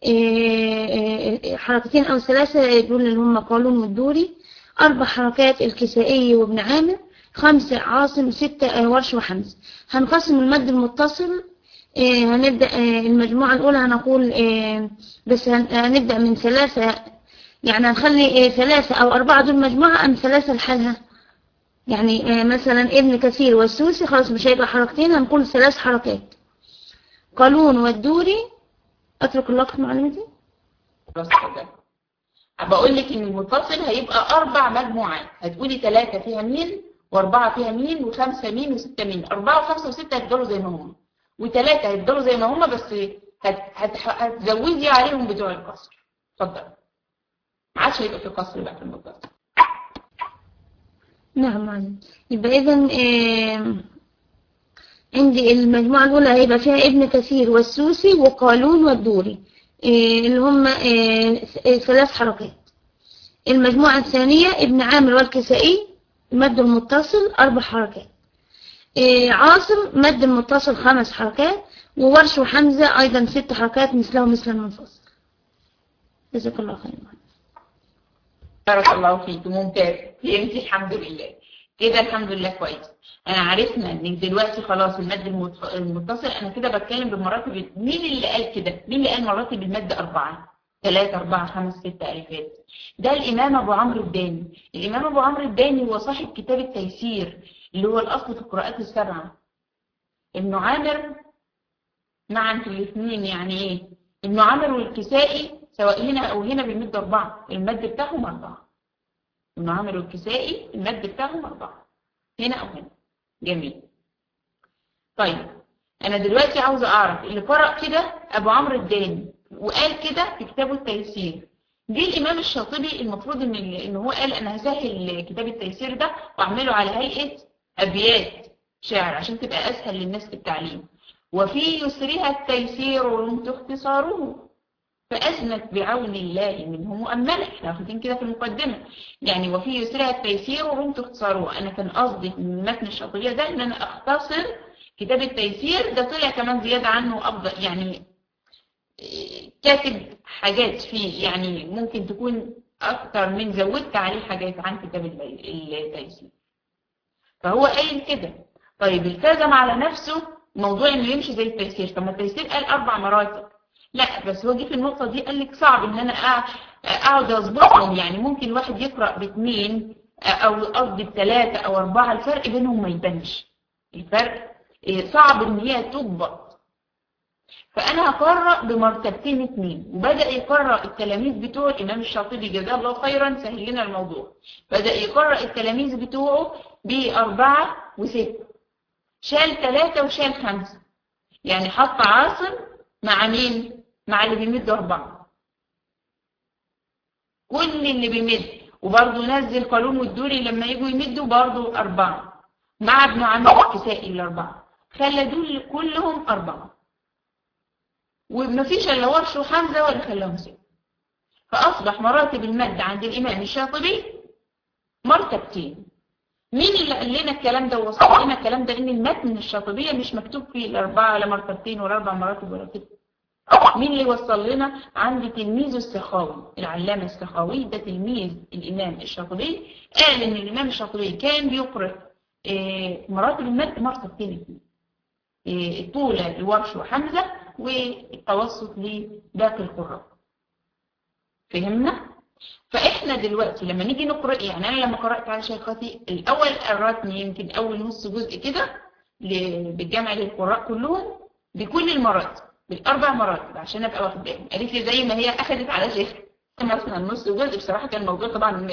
2 أو 3 دول اللي هم قالون والدوري، 4 حركات الكسائي وابن عامر، 5 عاصم، 6 ورش وحمزة. هنقسم المد المتصل. هنبدأ المجموعة الأولى هنقول بس هنبدأ من 3، يعني هنخلي 3 أو 4 دول مجموعة أم 3 لحالها. يعني مثلا ابن كثير والسوسي خلاص مش هيبقى حركتين، هنقول 3 حركات. قالون والدوري. اترك الوقت معلومتي. خلاص كده. بقول لك ان المتصل هيبقى 4 مجموعات، هتقولي 3 فيها مين و4 فيها مين و5 مين و6 مين. 4 و5 و6 هيفضلوا زي ما هم، و3 هيفضلوا زي ما هم، بس هتزودي عليهم بتوع القصر. اتفضل. ما عادش هيبقى في قصر بقى في المتصل. نعم معلم. يبقى اذا عندي المجموعة الأولى هيبقى فيها ابن كثير والسوسي وقالون والدوري اللي هم 3 حركات. المجموعة الثانية ابن عامر والكسائي مد المتصل 4 حركات. عاصم مد المتصل 5 حركات، وورش وحمزة أيضا 6 حركات مثله مثل المنفصل. جزاك الله خير. بارك الله فيك، ممتاز. فهمتي؟ الحمد لله كده، الحمد لله كويس. انا عرفنا ان دلوقتي خلاص المد المتصل. انا كده بتكلم بمراتب. مين اللي قال كده؟ مين اللي قال مراتب المد 4 3 4 5 6 الفات؟ ده الامام ابو عمرو الداني. الامام ابو عمرو الداني هو صاحب كتاب التيسير اللي هو الاصل في القراءات ال7. ابن عامر معا في الاثنين يعني ايه؟ ابن عامر والكسائي سواء هنا أو هنا بيمد 4، المد بتاعهم 4. ابن عامر والكسائي المد بتاعهم 4 هنا أو هنا. جميل. طيب أنا دلوقتي عاوزة أعرف اللي قرأ كده أبو عمرو الداني وقال كده في كتابه التيسير. جه الإمام الشاطبي المفروض إن هو قال أنا هسهل كتاب التيسير ده وأعمله على هيئة أبيات شعر عشان تبقى أسهل للناس في التعليم. وفي يسرها التيسير رمت اختصاره فأجنت بعون الله منه مؤملة. احنا واخدين كده في المقدمة يعني وفي يسرها التيسير رمت اختصاره. أنا كان قصدي من متن الشاطبية ده إن أنا أختصر كتاب التيسير ده، طلع كمان زيادة عنه أفضل يعني كاتب حاجات فيه يعني ممكن تكون أكتر من زودت عليه حاجات عن كتاب التيسير. فهو قايل كده. طيب التزم على نفسه موضوع إنه يمشي زي التيسير. طب ما التيسير قال 4 مراتب، لا بس هو جه في النقطة دي قال لك صعب إن أنا أقعد أظبطهم. يعني ممكن الواحد يقرأ ب2 أو قصدي ب3 أو 4 الفرق بينهم ما يبانش. الفرق صعب إن هي تضبط. فأنا هقرأ بمرتبتين 2. وبدأ يقرأ التلاميذ بتوع الإمام الشاطبي جزاه الله خيرا سهل لنا الموضوع. بدأ يقرأ التلاميذ بتوعه ب4 و6، شال 3 وشال 5. يعني حط عاصم مع مين؟ مع اللي بيمدوا 4. كل اللي بيمد. وبرضه نزل قالون والدوري لما يجوا يمدوا برضه 4 مع ابن عامر الكسائي ال4. خلى دول كلهم 4 ومفيش الا ورش وحمزة ولا خلاهم 6. فأصبح مراتب المد عند الإمام الشاطبي مرتبتين. مين اللي قال لنا الكلام ده ووصل لنا الكلام ده؟ إن المتن الشاطبية مش مكتوب فيه ال4 لا مرتبتين ولا 4 مراتب ولا كده. مين اللي وصل لنا؟ عند تلميذه السخاوي، العلامة السخاوي ده تلميذ الإمام الشاطبي. قال إن الإمام الشاطبي كان بيقرأ مراتب المد مرتبتين، الطولة لورش وحمزة والتوسط لباقي القراء. فهمنا؟ فإحنا دلوقتي لما نيجي نقرأ يعني أنا لما قرأت على شيخاتي الأول قرأتني يمكن أول نص جزء كده بالجمع للقراء كلهم بكل المراتب ب4 مراتب عشان أبقى واخد بالي. قالت لي زي ما هي أخذت على شيخ مثلا نص جزء. بصراحة كان الموضوع طبعا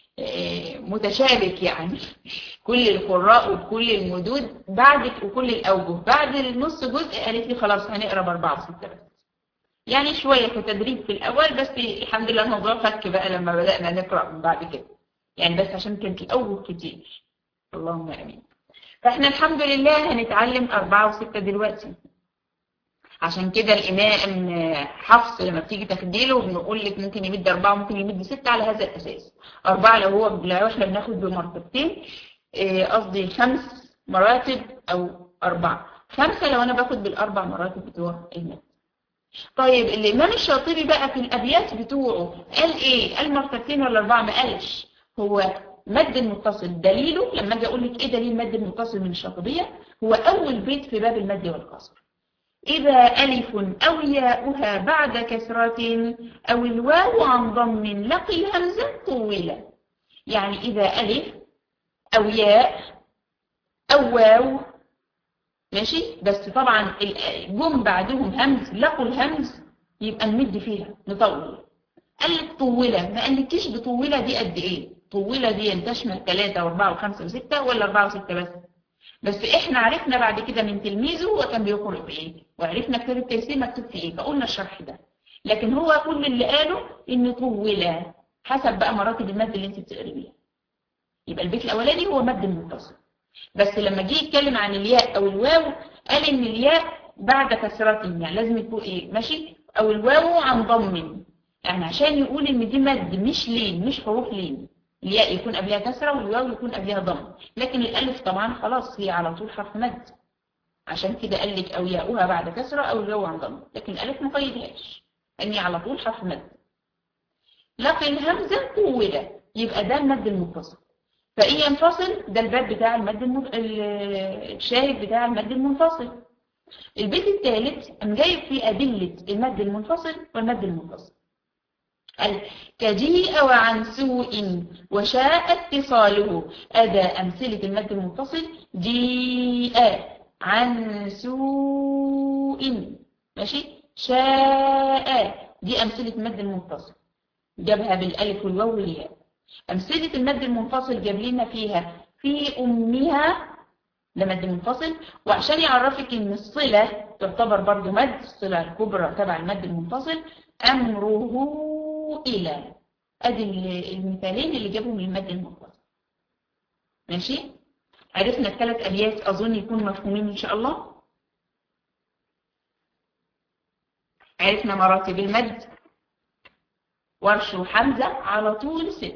متشابك يعني كل القراء وكل المدود بعد وكل الأوجه. بعد النص جزء قالت لي خلاص هنقرأ ب4 و6 بس. يعني شوية كتدريب في الأول بس الحمد لله الموضوع فك بقى لما بدأنا نقرأ من بعد كده يعني بس عشان كانت الأوجه كتير. اللهم آمين. فإحنا الحمد لله هنتعلم 4 و6 دلوقتي. عشان كده الإمام حفص لما بتيجي تخديله بنقول لك ممكن يمد 4 وممكن يمد 6 على هذا الأساس. 4 لو احنا بناخد بمرتبتين قصدي 5 مراتب أو 4. 5 لو أنا باخد بال4 مراتب بتوع المد. طيب الإمام الشاطبي بقى في الأبيات بتوعه قال إيه؟ قال مرتبتين ولا 4؟ ما قالش. هو مد المتصل دليله لما أجي أقول لك إيه دليل مد المتصل من الشاطبية؟ هو أول بيت في باب المد والقصر. إذا ألف أو ياؤها بعد كسرة أو الواو عن ضم لقي الهمزة طولة. يعني إذا ألف أو ياء أو واو ماشي بس طبعا جم بعدهم همز لقوا الهمز يبقى نمد فيها نطول. قالك طولة ما قالكيش بطولة دي قد إيه؟ طولة دي تشمل 3 و4 و5 و6 ولا 4 و6 بس احنا عرفنا بعد كده من تلميذه هو كان بيقرأ بايه وعرفنا كتاب التيسير مكتوب فيه ايه فقلنا الشرح ده. لكن هو كل اللي قاله ان طولة حسب بقى مراتب المد اللي انت بتقري بيها. يبقى البيت الاولاني هو مد المتصل. بس لما جه يتكلم عن الياء او الواو قال ان الياء بعد كسرة يعني لازم يكون ايه ماشي او الواو عن ضم يعني عشان يقول ان دي مد مش لين مش حروف لين. الياء يكون قبلها كسرة والواو يكون قبلها ضم. لكن الالف طبعا خلاص هي على طول حرف مد عشان كده قال لك او ياؤها بعد كسرة او الواو عن ضم. لكن الالف ما قيدهاش ان هي على طول حرف مد. لقي الهمزة طولة يبقى ده المد المتصل. فإن ينفصل ده الباب بتاع المد الشاهد بتاع المد المنفصل. البيت الثالث قام جايب فيه أدلة المد المنفصل والمد المنفصل. قال كجيء وعن سوء وشاء اتصاله أدى أمثلة المد المنفصل جيء عن سوء ماشي شاء دي أمثلة المد المتصل، جابها بالألف والواو والياء. أمثلة المد المنفصل جاب لنا فيها في أمها، ده مد منفصل. وعشان يعرفك إن الصلة تعتبر برضو مد، الصلة الكبرى تبع المد المنفصل، أمره إلى. أدي المثالين اللي جابهم للمد المنفصل. ماشي؟ عرفنا الثلاث أبيات، أظن يكون مفهومين إن شاء الله. عرفنا مراتب المد، ورش وحمزة على طول 6.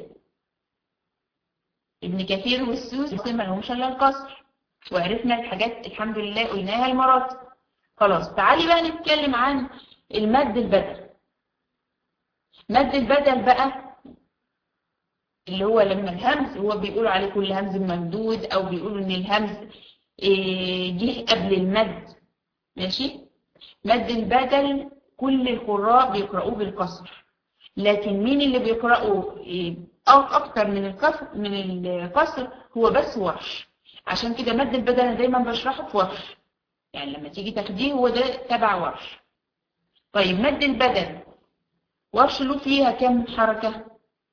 ابن كثير والسوسي ما لهمش الا القصر. وعرفنا الحاجات الحمد لله قلناها المراتب. خلاص تعالي بقى نتكلم عن المد البدل. مد البدل بقى اللي هو لما الهمز، هو بيقولوا عليه كل همز ممدود، او بيقولوا ان الهمز جه قبل المد. ماشي؟ مد البدل كل القراء بيقرأوه بالقصر، لكن مين اللي بيقرأوا اكتر من القصر؟ هو بس ورش. عشان كده مد البدل انا دايما بشرحه في ورش، يعني لما تيجي تاخديه هو ده تبع ورش. طيب مد البدل ورش له فيها كم حركة؟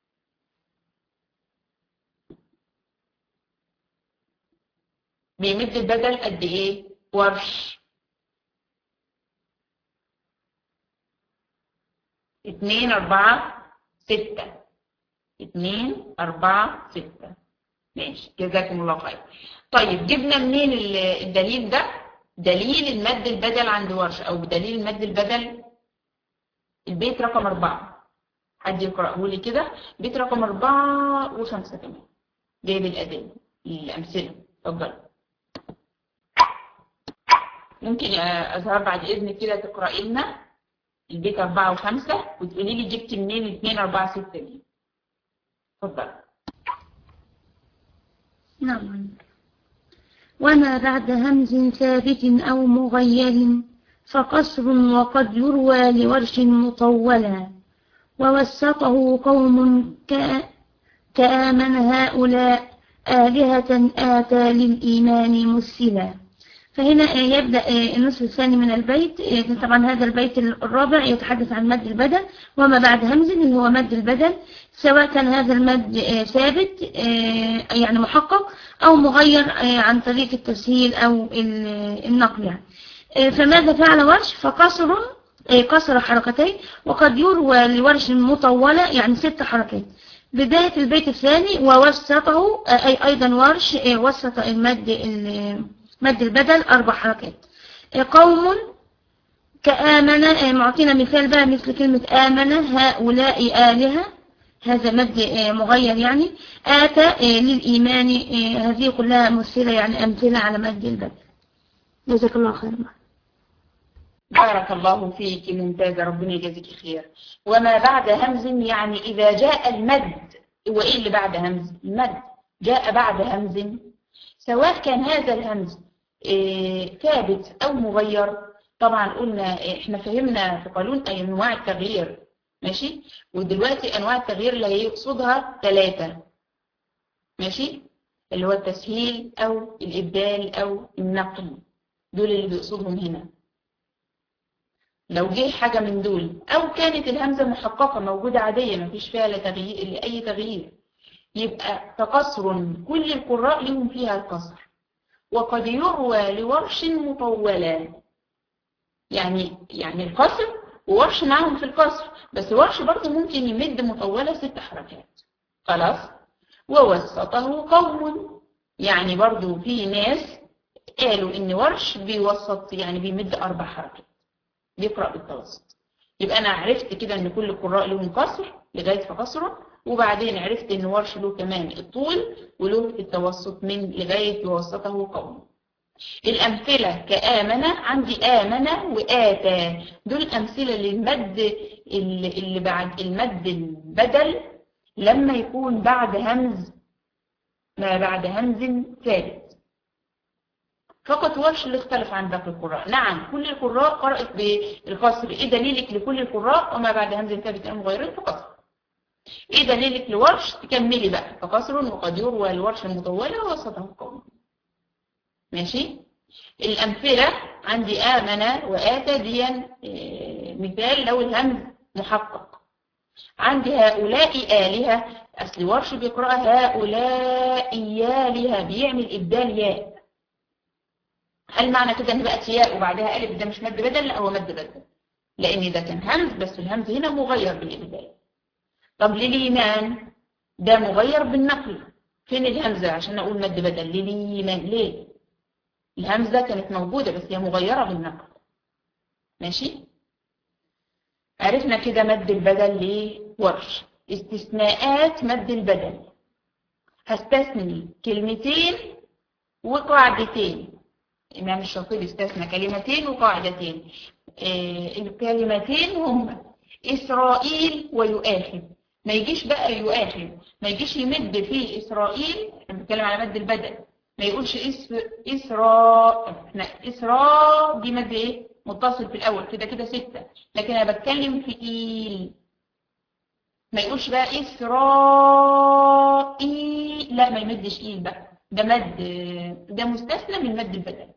بيمد البدل قد ايه ورش؟ 2 4 6. 2 4 6. ماشي، جزاكم الله خير. طيب جبنا منين الدليل ده؟ دليل المد البدل عند ورش، او دليل المد البدل البيت رقم 4. حد يقرأه لي كده؟ بيت رقم 4 و5 كمان جايب الأدلة الأمثلة. اتفضل. ممكن يا أزهار بعد إذنك كده تقرأي لنا البيت 4 و5 وتقولي لي جبت منين 2 4 6 دي. اتفضل. نعم. وما بعد همز ثابت أو مغير فقصر وقد يروى لورش مطولا ووسطه قوم كآمن هؤلاء آلهة آتى للإيمان مسلا. فهنا يبدأ النصف الثاني من البيت. طبعا هذا البيت الرابع يتحدث عن مد البدل وما بعد همز اللي هو مد البدل، سواء كان هذا المد ثابت يعني محقق أو مغير عن طريق التسهيل أو النقل يعني. فماذا فعل ورش؟ فقصر قصر حركتين، وقد يروى لورش مطولة يعني 6 حركات. بداية البيت الثاني ووسطه أي أيضا ورش وسط مد البدل 4 حركات. قوم كآمن، معطينا مثال بقى مثل كلمة آمن هؤلاء آلهة، هذا مد مغير يعني. آتى للإيمان، هذه كلها مثلة يعني أمثلة على مد البدل. جزاك الله خير. بارك الله فيك، ممتازة، ربنا يجازيك خير. وما بعد همز يعني إذا جاء المد، وإيه اللي بعد همز؟ المد جاء بعد همز، سواء كان هذا الهمز ثابت أو مغير. طبعا قلنا احنا فهمنا في قانون أنواع التغيير، ماشي؟ ودلوقتي أنواع التغيير اللي هيقصدها 3، ماشي؟ اللي هو التسهيل أو الإبدال أو النقل، دول اللي بيقصدهم هنا. لو جه حاجة من دول أو كانت الهمزة محققة موجودة عادية ما فيش فيها لأي تغيير، يبقى تقصر كل القراء لهم فيها القصر. وقد يروى لورش مطولا، يعني القصر وورش معهم في القصر، بس ورش برضه ممكن يمد مطولة 6 حركات. خلاص. ووسطه قوم، يعني برضه في ناس قالوا ان ورش بيوسط يعني بيمد 4 حركات، بيقرأ بالتوسط. يبقى انا عرفت كده ان كل القراء لهم قصر لغاية فقصره، وبعدين عرفت ان ورش له كمان الطول وله التوسط من لغاية ووسطه قوم. الأمثلة كآمنة، عندي آمنة وآتى، دول أمثلة للمد اللي بعد المد البدل لما يكون بعد همز، ما بعد همز ثابت. فقط ورش اللي اختلف عن باقي القراء. نعم كل القراء قرأت بالقصر. ايه دليلك لكل القراء وما بعد همز ثابت أو مغيرين فقصر؟ ايه دليلك لورش؟ تكملي بقى فقصر وقد يروى الورش المطولة ووسطه قوم. ماشي. الأمثلة عندي آمن وآتى دي مثال لو الهمز محقق. عندي هؤلاء آلهة، أصل ورش بيقرأ هؤلاء آلهة، بيعمل إبدال ياء. هل معنى كده إن بقت ياء وبعدها ألف ده مش مد بدل؟ لا، هو مد بدل، لأن ده كان همز بس الهمز هنا مغير بالإبدال. طب لليمان ده مغير بالنقل، فين الهمزة عشان أقول مد بدل؟ لليمان ليه؟ الهمزة كانت موجودة بس هي مغيرة بالنقل. ماشي؟ عرفنا كده مد البدل لورش. استثناءات مد البدل، هستثني كلمتين وقاعدتين. الإمام الشاطبي استثنى كلمتين وقاعدتين. الكلمتين هم إسرائيل ويؤاخذ. ما يجيش بقى يؤاخذ، ما يجيش يمد في إسرائيل، بنتكلم على مد البدل، ما يقولش إسراء دي مد إيه؟ متصل في الأول كده كده 6، لكن أنا بتكلم في إيل، ما يقولش بقى إسرائيل، لا ما يمدش إيل بقى، ده مد، ده مستثنى من مد البدل.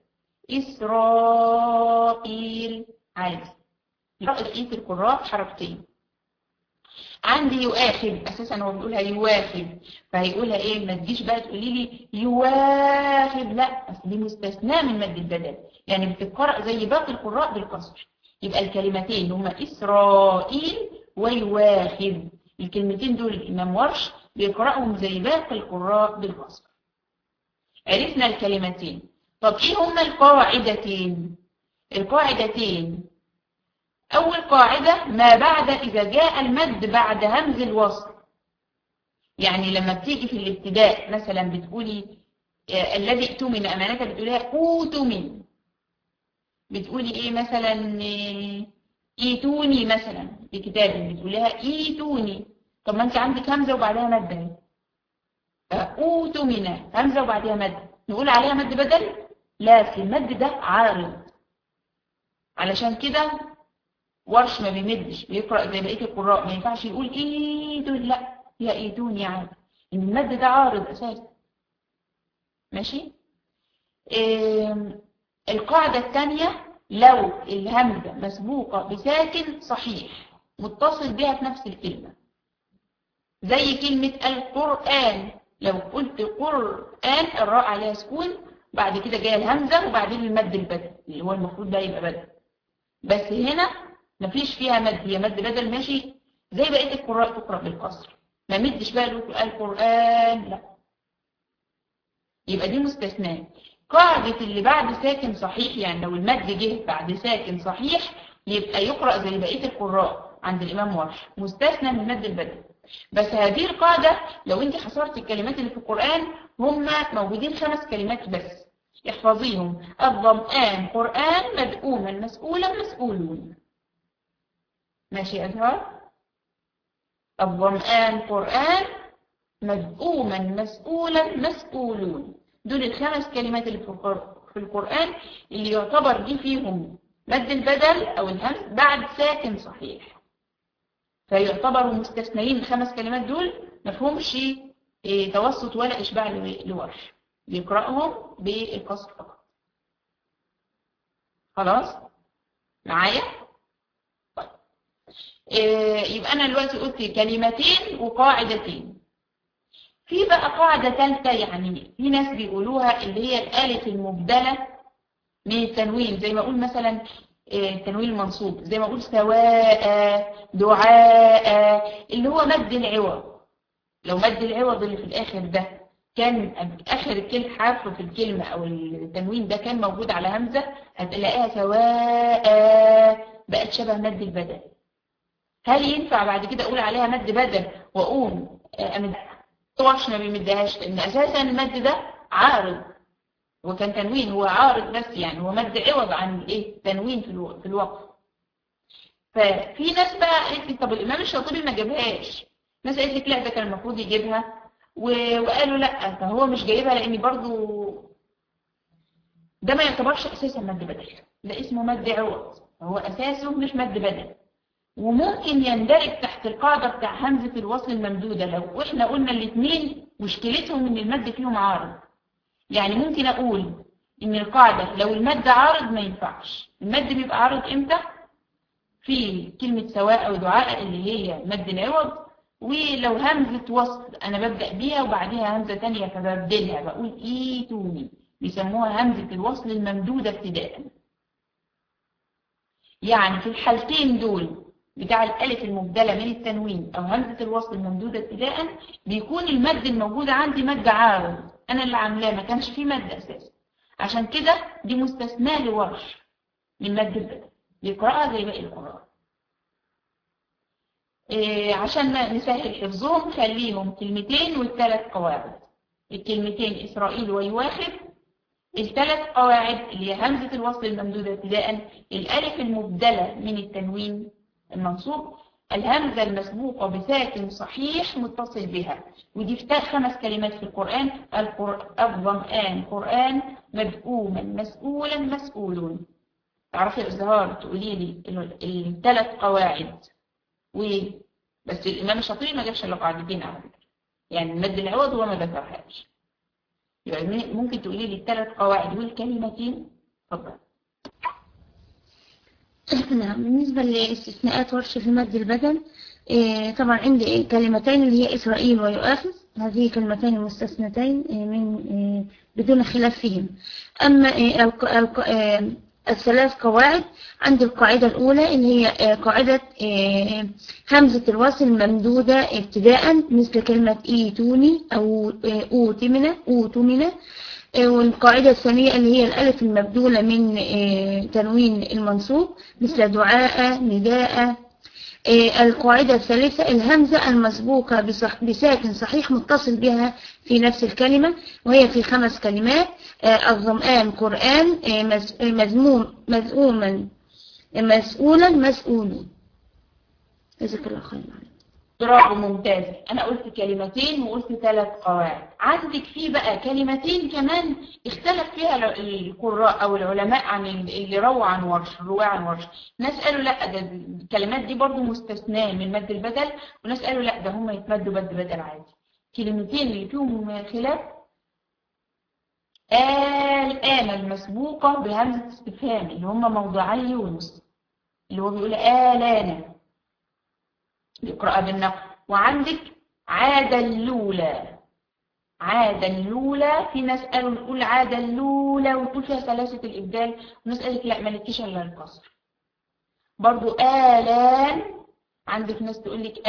إسرائيل عادي. بقية القراء حركتين. عندي يؤاخذ، أساسا هو بيقولها يواخذ، فهيقولها إيه؟ ما تجيش بقى تقولي لي يواخذ، لا، أصل دي مستثنى من مد البدل، يعني بتتقرأ زي باقي القراء بالكسر. يبقى الكلمتين هما إسرائيل ويواخذ، الكلمتين دول الإمام ورش بيقرأهم زي باقي القراء بالكسر. عرفنا الكلمتين. طب إيه هما القاعدتين؟ القاعدتين، أول قاعدة ما بعد إذا جاء المد بعد همز الوصل. يعني لما بتيجي في الابتداء مثلا بتقولي الذي ائتمن أمانة بتقوليها أوتمن. بتقولي إيه مثلا؟ إيتوني مثلا في كتاب بتقوليها إيتوني. طب ما أنت عندك همزة وبعدها مد، أوتمن همزة وبعدها مد، نقول عليها مد بدل؟ لا، في المد ده عارض، علشان كده ورش ما بيمدش، بيقرأ زي بقية القراء، ما ينفعش يقول إيدون، لا، يا إيدون يعني إن المد ده عارض أساسا. ماشي؟ القاعدة الثانية لو الهمزة مسبوقة بساكن صحيح متصل بها في نفس الكلمة، زي كلمة القرآن، لو قلت قرآن الراء عليها سكون، بعد كده جاء الهمزة وبعدين المد البدل اللي هو المفروض ده يبقى بدل، بس هنا مفيش فيها مد، هي مد بدل ماشي زي بقية القراء تقرأ بالقصر، ما مدش بقى القرآن، لا، يبقى دي مستثناء. قاعدة اللي بعد ساكن صحيح، يعني لو المد جه بعد ساكن صحيح يبقى يقرأ زي بقية القراء عند الإمام ورش، مستثنى من مد البدل. بس هذه القاعدة لو انت حصرت الكلمات اللي في القرآن هم موجودين 5 كلمات بس، احفظيهم: الظمآن قرآن، مدؤوما مسؤولا مسؤولون. ماشي يا أزهار؟ الظمآن قرآن، مدؤوما مسؤولا مسؤولون، دول ال5 كلمات اللي في القرآن اللي يعتبر دي فيهم مد البدل أو الهمز بعد ساكن صحيح، فيعتبروا مستثنين. ال5 كلمات دول مفهومش توسط ولا إشباع لورش، بيقرأهم بالقصر فقط. خلاص معايا؟ طيب يبقى أنا دلوقتي قلت كلمتين وقاعدتين. في بقى قاعدة ثالثة، يعني في ناس بيقولوها اللي هي الألف المبدلة من التنوين، زي ما أقول مثلا التنوين المنصوب، زي ما أقول سواء، دعاء، اللي هو مد العوض. لو مد العوض اللي في الآخر ده كان آخر كل حرف في الكلمة أو التنوين ده كان موجود على همزة، هتلاقيها سواء بقت شبه مد البدل. هل ينفع بعد كده أقول عليها مد بدل وأقوم ورش ما بيمدهاش؟ لأن أساسا المد ده عارض، وكان تنوين، هو عارض بس، يعني هو مد عوض عن الايه؟ تنوين في الوقف. ففي ناس بقى قالت لي طب الإمام الشاطبي ما جابهاش، ناس قالت لك لا ده كان المفروض يجيبها، وقالوا لا فهو مش جايبها لأن برضو ده ما يعتبرش أساسا مد بدل، ده اسمه مد عوض، هو أساسه مش مد بدل، وممكن يندرج تحت القاعدة بتاع همزة الوصل الممدودة لو احنا قلنا الاثنين مشكلتهم ان المد فيهم عارض. يعني ممكن اقول ان القاعدة لو المد عارض ما ينفعش. المد بيبقى عارض امتى؟ في كلمة سواء أو دعاء اللي هي مد العوض، ولو همزة وصل أنا ببدأ بيها وبعديها همزة تانية فببدلها بقول إيتوني، بيسموها همزة الوصل الممدودة ابتداء. يعني في الحالتين دول بتاع الألف المبدلة من التنوين أو همزة الوصل الممدودة ابتداء بيكون المد الموجود عندي مد عارض، أنا اللي عاملاه ما كانش فيه مد أساسا، عشان كده دي مستثناة لورش من مد البدل، بيقرأها زي باقي القراء. عشان نسهل حفظهم خليهم كلمتين والثلاث قواعد. الكلمتين إسرائيل ويواخذ، الثلاث قواعد اللي هي همزة الوصل الممدودة ابتداء، الألف المبدلة من التنوين المنصوب، الهمزة المسبوقة بساكن صحيح متصل بها، ودي في 5 كلمات في القرآن. الظمآن قرآن، مدؤوما مسؤولا مسؤولون. تعرفي إظهار تقولي لي الثلاث قواعد بس الإمام الشاطبي ما جابش إلا قاعدتين على فكرة، يعني مد العوض هو ما ذكرهاش. يبقى ممكن تقولي لي الثلاث قواعد والكلمتين. اتفضل. نعم، بالنسبة لاستثناءات ورش في مد البدل، طبعا عندي كلمتين اللي هي إسرائيل ويؤاخذ، هذه كلمتين مستثنتين من بدون خلاف فيهم. أما الثلاث قواعد، عندي القاعدة الأولى اللي هي قاعدة همزة الوصل الممدودة ابتداء مثل كلمة إيتوني أو أوتمنة. والقاعدة الثانية اللي هي الألف المبدولة من تنوين المنصوب مثل دعاء نداء. القاعدة الثالثة الهمزة المسبوقة بساكن صحيح متصل بها في نفس الكلمة، وهي في 5 كلمات. الظمآن قرآن، مذموما مسؤولا مسؤول. جزاك الله خير. برافو، ممتاز. أنا قلت كلمتين وقلت 3 قواعد. عندك فيه بقى كلمتين كمان اختلف فيها القراء أو العلماء عن اللي رووا عن ورش، الرواة عن ورش. ناس قالوا لا ده الكلمات دي برضو مستثناة من مد البدل، وناس قالوا لا ده هم يتمدوا مد بدل عادي. كلمتين اللي فيهم خلاف، الآن المسبوقة بهمزة استفهام اللي هم موضعي يونس، اللي هو بيقول آلانا بيقرأ بالنقل. وعندك عاد اللولى، عاد اللولى، في ناس قالوا نقول عاد اللولى وتقول فيها ثلاثة الإبدال، وناس قالت لا ما لكيش إلا القصر. برضو آلان، عندك ناس تقول لك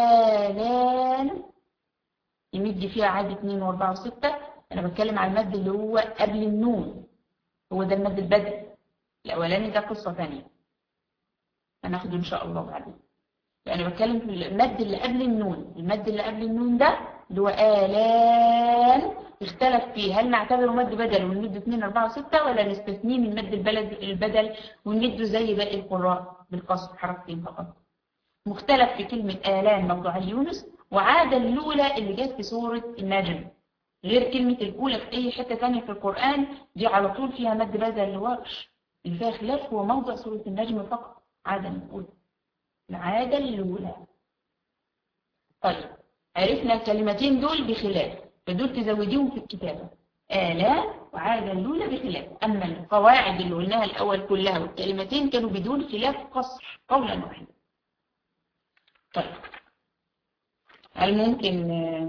آلان يمد فيها عاد 2 و4 و6. أنا بتكلم على المد اللي هو قبل النون، هو ده المد البدل. الأولاني ده قصة ثانية هناخده إن شاء الله بعدين. يعني بتكلم في المد اللي قبل النون، المد اللي قبل النون ده اللي هو آلان اختلف فيه، هل نعتبره مد بدل ونمده 2 4 6 ولا نستثنيه من مد البدل ونمده زي باقي القراء بالقصر حركتين فقط. مختلف في كلمة آلان موضوعي يونس، وعاد اللولى اللي جت في سورة النجم، غير كلمة الأولى في أي حتة تانية في القرآن دي على طول فيها مد بدل لورش. اللي فيها خلاف هو موضع سورة النجم فقط، عاد الأولى العادة الأولى. طيب عرفنا الكلمتين دول بخلاف، فدول تزوديهم في الكتابة، آلان وعادة الأولى بخلاف. أما القواعد اللي قلناها الأول كلها والكلمتين كانوا بدون خلاف قصر قولا واحدا. طيب هل ممكن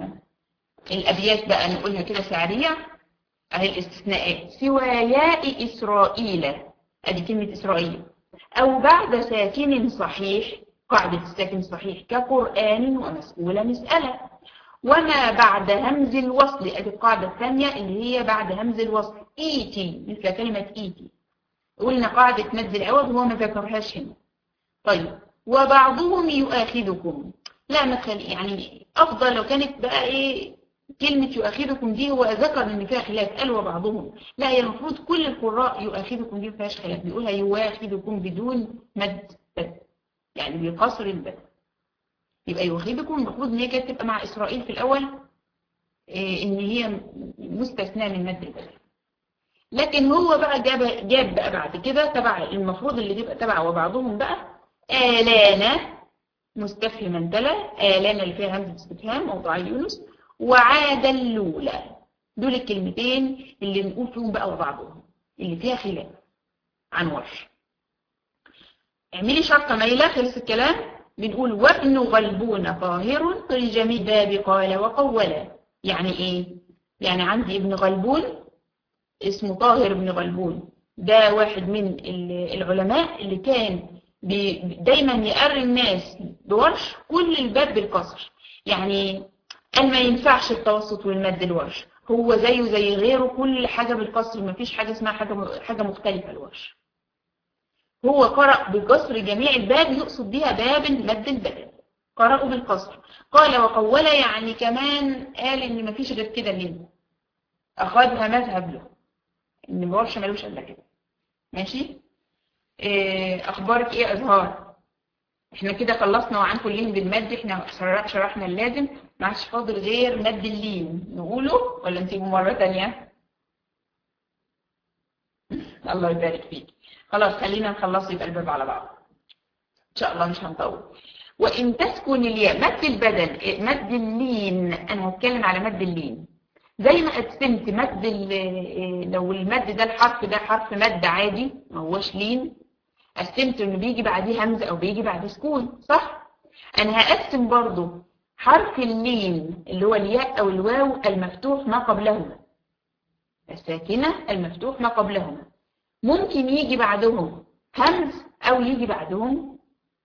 الأبيات بقى نقولها كده سريع؟ أهي الاستثناءات: سوى ياء إسرائيل، أدي كلمة إسرائيل، أو بعد ساكن صحيح، قاعدة الساكن صحيح كقرآن ومسؤولة مسألة، وما بعد همز الوصل، أدي القاعدة الثانية اللي هي بعد همز الوصل، إيتي مثل كلمة إيتي. قلنا قاعدة مد العوض هو ما ذكرهاش هنا. طيب وبعضهم يؤاخذكم، لا مثل يعني أفضل لو كانت بقى إيه كلمة يؤاخذكم دي، هو ذكر إن فيها خلاف قال وبعضهم، لا هي المفروض كل القراء يؤاخذكم دي ما فيهاش خلاف، بيقولها يؤاخذكم بدون مد بدل، يعني بقصر البدل. يبقى يؤاخذكم المفروض إن هي كانت تبقى مع إسرائيل في الأول إن هي مستثناة من مد البدل، لكن هو بقى جاب بقى بعد كده تبع المفروض اللي تبقى تبع وبعضهم بقى آلانا مستفهما تلا، آلانا اللي فيها همزة استفهام موضوعي يونس، وعاد اللولى. دول الكلمتين اللي نقول فيهم بقى وبعضهم اللي فيها خلاف عن ورش. اعملي شرطة مايلة، خلص الكلام. بنقول وابن غلبون طاهر لجميع باب قال وقولا. يعني ايه؟ يعني عندي ابن غلبون اسمه طاهر بن غلبون، ده واحد من العلماء اللي كان دايما يقري الناس بورش كل الباب بالكسر. يعني قال ما ينفعش التوسط والمد الورش، هو زيه زي غيره كل حاجة بالكسر، ما فيش حاجة اسمها حاجة مختلفة الورش. هو قرأ بالكسر جميع الباب، يقصد بها باب المد البدل، قرأوا بالكسر. قال وقول يعني كمان قال ان ما فيش غير كده، منه اخذها مذهب له ان الورش ملوش الا كده. ماشي. اخبارك ايه ازهار؟ احنا كده خلصنا وعنكم اللين بالمد، احنا شرحنا اللازم، ما عادش فاضل غير مد اللين نقوله ولا نسيبه مرة تانية؟ الله يبارك فيك. خلاص خلينا نخلص يبقى الباب على بعض ان شاء الله، مش هنطول. وان تسكن الياء مد البدل مد اللين، انا هتكلم على مد اللين زي ما قسمت مد لو المد ده الحرف ده حرف مد عادي ما هوش لين، قسمت انه بيجي بعديه همزه او بيجي بعديه سكون، صح؟ انا هقسم برضو حرف اللين اللي هو الياء او الواو المفتوح ما قبلهما، الساكنه المفتوح ما قبلهما، ممكن يجي بعدهم همز او يجي بعدهم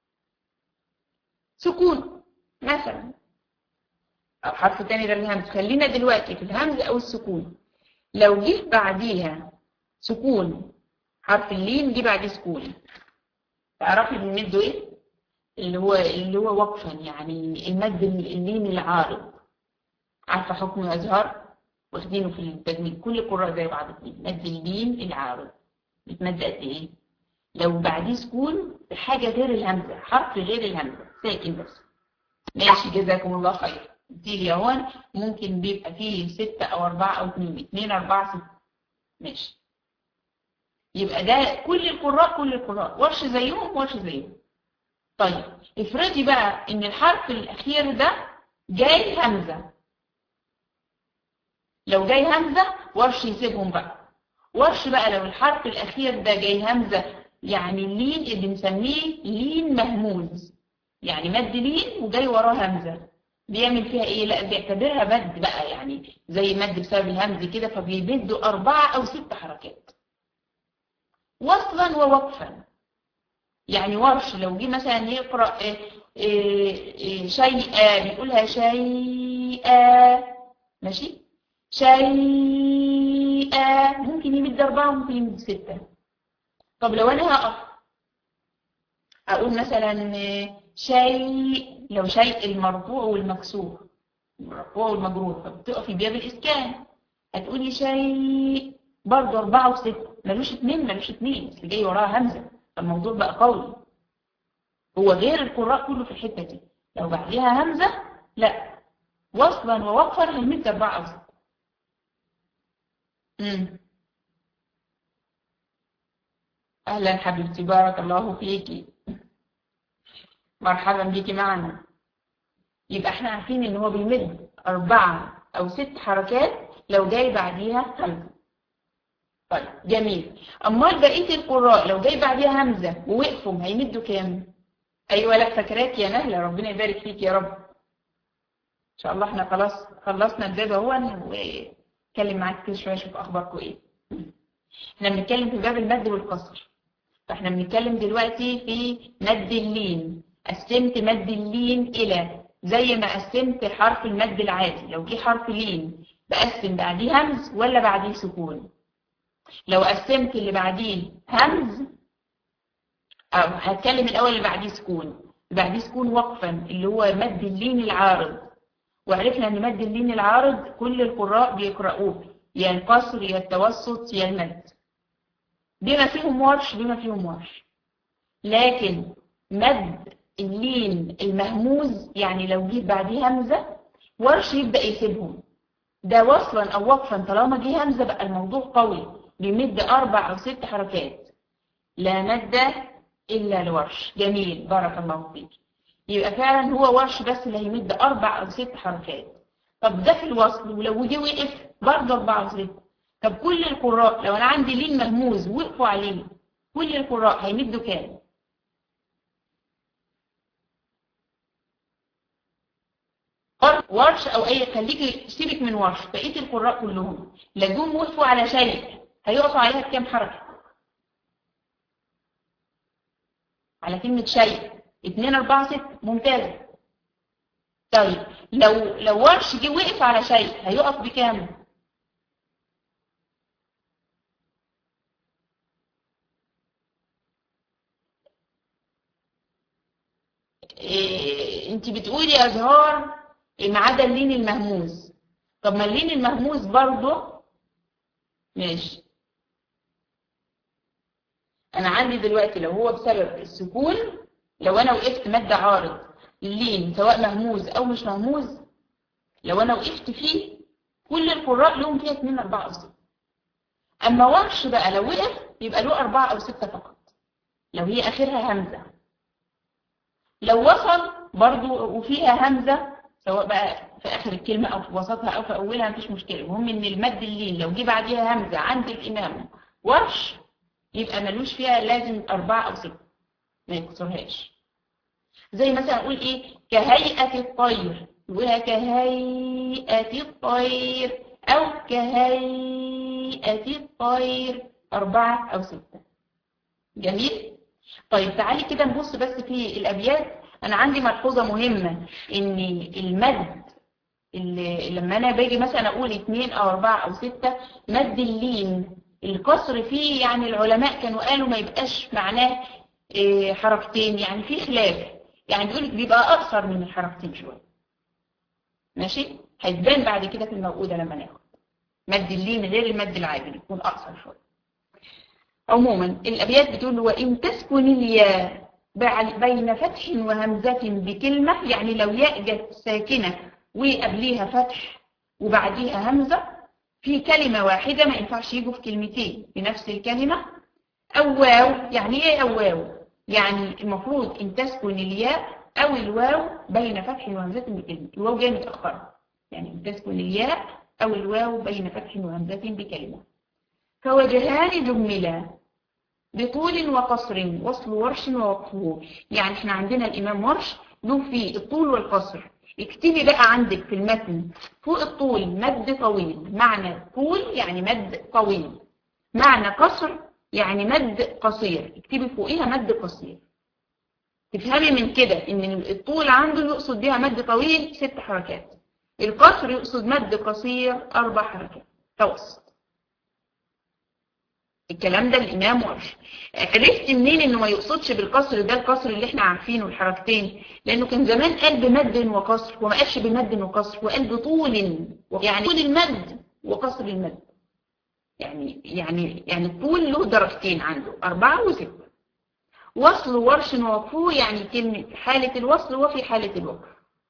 سكون مثلا، او حرف تاني غير الهمز. خلينا دلوقتي في الهمز او السكون. لو جه بعديها سكون حرف اللين جه بعديه سكون، تعرفي بنمده ايه؟ اللي هو وقفا، يعني المد اللين العارض. عارفه حكمه ازهار؟ واخدينه في التجويد كل القراء زي بعض اتنين. مد اللين العارض بتمد قد ايه؟ لو بعديه سكون حاجه غير الهمزه، حرف غير الهمزه ساكن بس. ماشي جزاكم الله خير. دي هون ممكن بيبقى فيه 6 أو 4 أو 2 4 6. ماشي. يبقى ده كل القراء ورش زيهم ورش زيهم. طيب افرضي بقى ان الحرف الاخير ده جاي همزه، لو جاي همزه ورش يسيبهم بقى. ورش بقى لو الحرف الاخير ده جاي همزه، يعني اللين اللي بنسميه لين مهموز، يعني مد لين وجاي وراه همزه، بيعمل فيها ايه؟ لا بيعتبرها مد بقى، يعني زي مد بسبب الهمز كده، فبيمدوا 4 أو 6 حركات وصلا ووقفا. يعني ورش لو جه مثلا يقرأ شيئا بيقولها شيئا، ماشي، شيئا ممكن يمد 4 وممكن يمد 6. طب لو انا هقف اقول مثلا شيء، لو شيء المرفوع والمكسور، المرفوع والمجرور، فبتقفي بيها بالاسكان هتقولي شيء برضه 4 و6، ملوش 2 بس جاي وراها همزه، فالموضوع بقى قوي. هو غير القراء كله في الحته دي، لو بعديها همزه لا وصلا ووقفا هنمد 4 أو 6. اهلا حبيبتي، بارك الله فيكي، مرحبا بيكي معنا. يبقى احنا عارفين ان هو بيمد 4 أو 6 حركات لو جاي بعديها همزه. طيب جميل. امال بقيه القراء لو جاي بعديها همزه ووقفوا هيمدوا كام؟ ايوه لا فاكراك يا نهله، ربنا يبارك فيك يا رب. ان شاء الله احنا خلاص خلصنا الباب اهو، واتكلم معاك كده شويه اشوف اخباركم ايه. احنا بنتكلم في باب المد والقصر، فاحنا بنتكلم دلوقتي في مد اللين. قسمت مد اللين الى زي ما قسمت حرف المد العادي، لو جه حرف لين بقسم بعديه همز ولا بعديه سكون. لو قسمت اللي بعديه همز، أو هتكلم الأول اللي بعديه سكون، اللي بعديه سكون وقفا اللي هو مد اللين العارض. وعرفنا ان مد اللين العارض كل القراء بيقرأوه يا القصر يا التوسط يا المد، بما فيهم ورش. لكن مد اللين المهموز يعني لو جه بعديه همزة ورش يبدأ يسيبهم، ده وصلا أو وقفا طالما جه همزة بقى الموضوع قوي، بيمد 4 أو 6 حركات، لا مد إلا الورش. جميل بارك الله فيك. يبقى فعلا هو ورش بس اللي هيمد 4 أو 6 حركات. طب ده في الوصل، ولو جه وقف برضه 4 أو 6. طب كل القراء لو أنا عندي لين مهموز وقفوا عليه، كل القراء هيمدوا كام؟ ورش او اي، خليكي سيبك من ورش، بقيه القراء كلهم لا جم وقفوا على شيء هيقفوا عليها بكام حركه؟ على كلمه شيء 2 4 6 ممتازه. طيب لو ورش جه وقف على شيء هيقف بكام؟ انت بتقولي يا ازهار ما عدا اللين المهموز. طب ما اللين المهموز برضه ماشي. انا عندي دلوقتي لو هو بسبب السكون، لو انا وقفت مد عارض اللين سواء مهموز او مش مهموز، لو انا وقفت فيه كل القراء لهم فيها 2 4 أو 6. اما ورش بقى لو وقف يبقى له 4 أو 6 فقط لو هي اخرها همزه. لو وصل برضو وفيها همزة سواء بقى في آخر الكلمة أو في وسطها أو في أولها مفيش مشكلة، المهم إن المد اللين لو جه بعديها همزة عند الإمام ورش يبقى ملوش فيها لازم 4 أو 6 ما يكسرهاش. زي مثلا أقول إيه كهيئة الطير، نقولها كهيئة الطير أو كهيئة الطير 4 أو 6. جميل. طيب تعالي كده نبص بس في الأبيات. أنا عندي ملحوظة مهمة إن المد اللي لما أنا باجي مثلا أقول 2 أو 4 أو 6 مد اللين القصر فيه، يعني العلماء كانوا قالوا ما يبقاش معناه حركتين، يعني في خلاف، يعني بيقول بيبقى أقصر من الحركتين شوية. ماشي، هيتبان بعد كده في الموؤودة لما ناخد مد اللين غير المد العادي يكون أقصر شوية. عموما الأبيات بتقول وإن تسكن الياء بين فتح وهمزة بكلمة، يعني لو ياء جت ساكنة وقبليها فتح وبعديها همزة في كلمة واحدة، ما ينفعش يجوا في كلمتين في نفس الكلمة. أو واو، يعني إيه أو واو؟ يعني المفروض إن تسكن الياء أو الواو بين فتح وهمزة بكلمة. الواو جاية متأخرة، يعني إن تسكن الياء أو الواو بين فتح وهمزة بكلمة. فوجهان جملا بطول وقصر وصل ورش ووقفه. يعني احنا عندنا الإمام ورش له في الطول والقصر. اكتبي بقى عندك في المتن فوق الطول مد طويل، معنى طول يعني مد طويل، معنى قصر يعني مد قصير، اكتبي فوقيها مد قصير. تفهمي من كده ان الطول عنده يقصد بها مد طويل 6 حركات، القصر يقصد مد قصير 4 حركات توسط. الكلام ده الإمام ورش. عرفت منين انه ما يقصدش بالقصر ده القصر اللي احنا عارفينه الحركتين؟ لانه كان زمان قال بمد وقصر، وما قالش بمد وقصر، وقال بطول، يعني طول المد وقصر المد. يعني الطول له درجتين عنده 4 و6. وصل ورش ووقفه يعني كلمة حالة الوصل وفي حالة الوقف.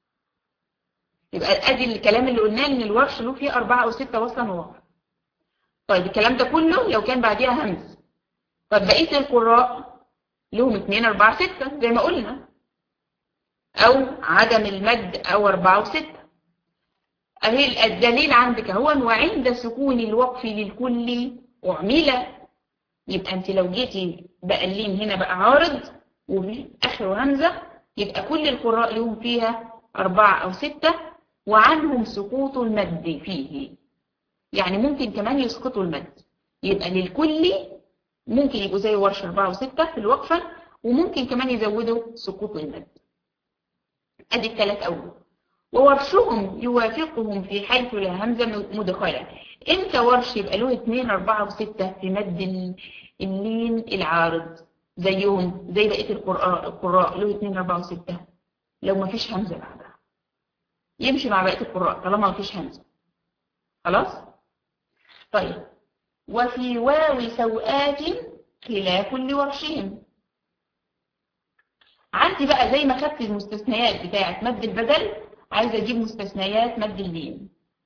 يبقى ادي الكلام اللي قلناه ان الورش له فيه 4 أو 6 وصلا ووقف. طيب الكلام ده كله لو كان بعديها همز. طب بقية القراء لهم 2 4 6 زي ما قلنا، او عدم المد او 4 و6. اهي الدليل عندك اهو وعند سكون الوقف للكل اعمل. يبقى انت لو جيتي بقى اللين هنا بقى عارض واخره همزه، يبقى كل القراء لهم فيها 4 أو 6 وعنهم سقوط المد فيه. يعني ممكن كمان يسقطوا المد، يبقى للكل ممكن يبقوا زي ورش 4 و6 في الوقفة، وممكن كمان يزودوا سقوط المد. ادي الثلاث أول. وورشهم يوافقهم في حيث لا همزة مدخلة. امتى ورش يبقى له 2 4 و6 في مد اللين العارض زيهم زي بقية القراء له 2 4 و6 لو ما فيش همزة بعدها، يمشي مع بقية القراء طالما ما فيش همزة. خلاص؟ طيب وفي واو سوآت خلاف لورشهم. عندي بقى زي ما خدت المستثنيات بتاعت مد البدل، عايزة اجيب مستثنيات مد اللين.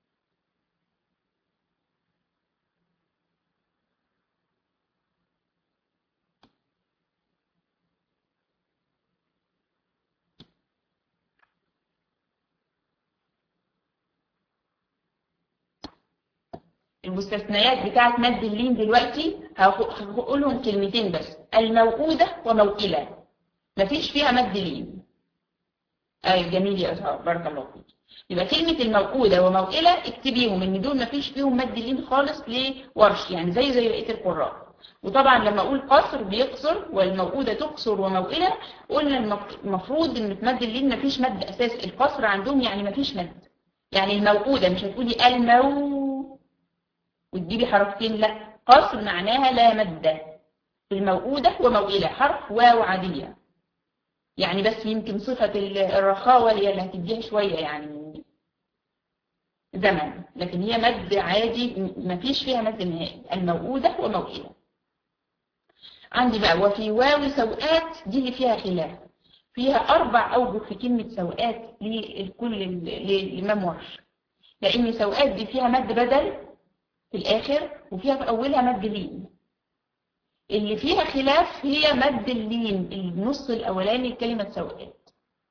المستثنيات بتاعت مد اللين دلوقتي هقولهم كلمتين بس، الموؤودة وموئلة، مفيش فيها مد لين. ايوه جميل يا أزهار، بارك الله فيك. يبقى كلمة الموؤودة وموئلة اكتبيهم ان دول مفيش فيهم مد لين خالص لورش، يعني زي بقية القراء. وطبعا لما اقول قصر بيقصر، والموؤودة تقصر وموئلة، قلنا المفروض ان في مد اللين مفيش مد اساس. القصر عندهم يعني مفيش مد، يعني الموؤودة مش هتقولي المو وتجيبي حرفتين، لا، قصر معناها لا مد في الموؤودة وموئلة، حرف واو عادية يعني، بس يمكن صفة الرخاوة هي اللي هتديها شوية يعني زمن، لكن هي مد عادي مفيش فيها مد نهائي، الموؤودة وموئلة. عندي بقى وفي واو سوءات، دي اللي فيها خلاف، فيها 4 أوجه في كلمة سوءات للإمام ورش، لأن سوءات دي فيها مد بدل في الآخر، وفيها في أولها مد لين. اللي فيها خلاف هي مد اللين، النص الأولاني لكلمة سوءات،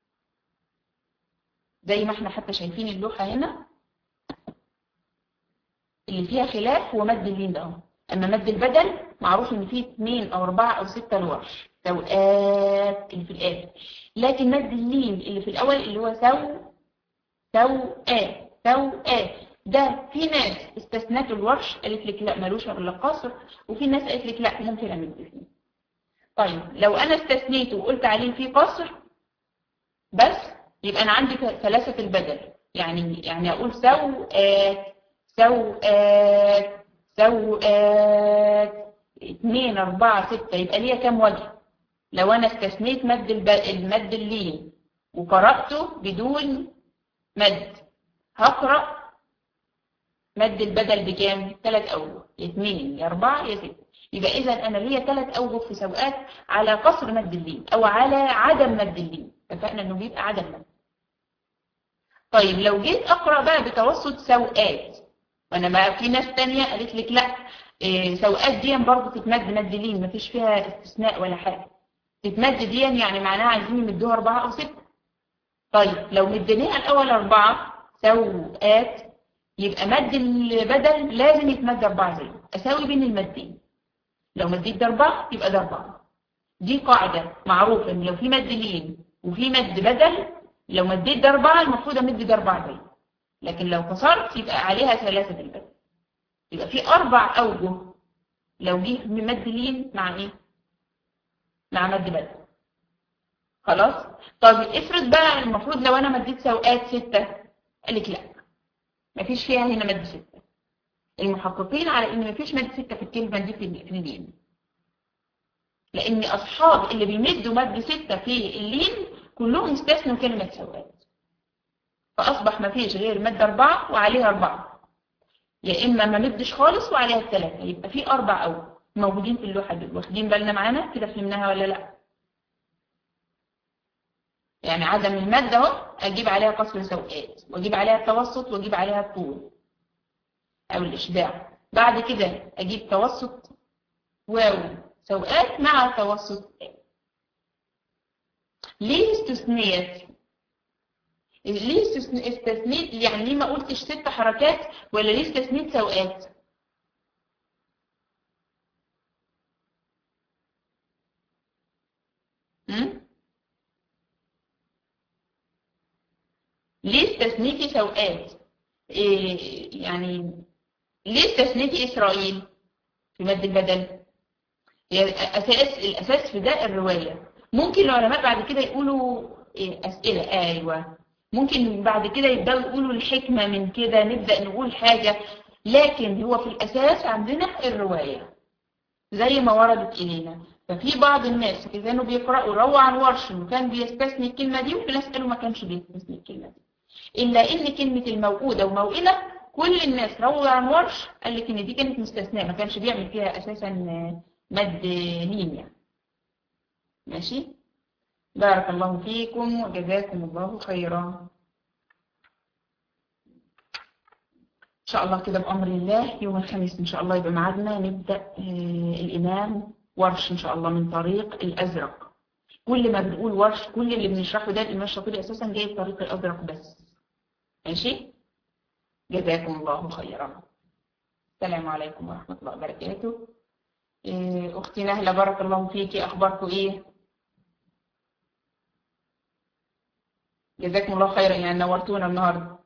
زي ما احنا حتى شايفين اللوحة هنا، اللي فيها خلاف هو مد اللين ده. أما مد البدل معروف إن فيه 2 أو 4 أو 6 لورش، سوءات اللي في الآخر، لكن مد اللين اللي في الأول اللي هو سوءات ده في ناس استثنت الورش، قالت لك لا ملوش الا قصر، وفي ناس قالت لك لا ممكن امد فيه. طيب لو انا استثنيته وقلت عليه فيه قصر بس، يبقى انا عندي 3 البدل، يعني اقول سوءات 2 4 6، يبقى ليا كام وجه؟ لو انا استثنيت المد اللين وقرأته بدون مد، هقرأ مد البدل بكام؟ 3 أوجه، يا 2 يا 4 يا 6. يبقى إذا أنا ليا 3 أوجه في سوءات على قصر مد اللين أو على عدم مد اللين، اتفقنا إنه بيبقى عدم مد. طيب لو جيت أقرأ بقى بتوسط سوءات، وأنا بقى في ناس تانية قالت لك لا، سوءات دي برضه تتمد مد لين، مفيش فيها استثناء ولا حاجة، تتمد دي يعني معناها عايزين يمدوها 4 أو 6. طيب لو مديناها الأول 4 سوءات، يبقى مد البدل لازم يتمد 4 زيه، أساوي بين المدين. لو مديت ده 4 يبقى ده 4. دي قاعدة معروفة إن لو في مد لين وفي مد بدل، لو مديت ده 4 المفروض أمد ده 4 زيه، لكن لو كسرت يبقى عليها 3 البدل. يبقى في 4 أوجه لو جه مد لين مع إيه؟ مع مد بدل. خلاص؟ طب افرض بقى المفروض لو أنا مديت سوءات 6، قال لك لا مفيش فيها هنا مد 6. المحققين على ان مفيش مد 6 في الكلمة دي في اللين، لان اصحاب اللي بيمدوا مد 6 في اللين كلهم استثنوا كلمة سوءات، فاصبح مفيش غير مد 4 وعليها 4، يا اما ما مدش خالص وعليها 3، يبقى في 4 أوجه موجودين في اللوحة دي. واخدين بالنا معانا كده؟ فهمناها ولا لا؟ يعني عدم المد اهو اجيب عليها قصر سوءات، واجيب عليها التوسط، واجيب عليها الطول أو الإشباع. بعد كده أجيب توسط واو سوءات مع توسط ليه استثنيت؟ ليه استثنيت؟ يعني ليه ما قلتش 6 حركات، ولا ليه استثنيت سوءات؟ ليه استثنيتي سوءات؟ يعني ليه استثنيتي إسرائيل في مد البدل؟ الأساس في ده الرواية. ممكن العلماء بعد كده يقولوا أسئلة، أيوة، ممكن بعد كده يبدأوا يقولوا الحكمة من كده، نبدأ نقول حاجة، لكن هو في الأساس عندنا الرواية زي ما وردت إلينا. ففي بعض الناس كانوا بيقرأوا روى عن ورش وكان بيستثني الكلمة دي، وفي ناس قالوا ما كانش بيستثني الكلمة دي، إلا إن كلمة الموؤودة وموئلة كل الناس روى عن ورش قال لك إن دي كانت مستثناء، ما كانش بيعمل فيها أساسا مد لين يعني. ماشي؟ بارك الله فيكم وجزاكم الله خيرا. إن شاء الله كده بأمر الله يوم الخميس إن شاء الله يبقى معادنا نبدأ الإمام ورش إن شاء الله من طريق الأزرق. كل ما بنقول ورش كل اللي بنشرحه ده الإمام الشاطبي أساسا جاي بطريق الأزرق بس. ماشي؟ جزاكم الله خيرا. السلام عليكم ورحمة الله وبركاته. أختي نهلة بارك الله فيكي، أخباركم إيه؟ جزاكم الله خيرا، يعني نورتونا النهارده.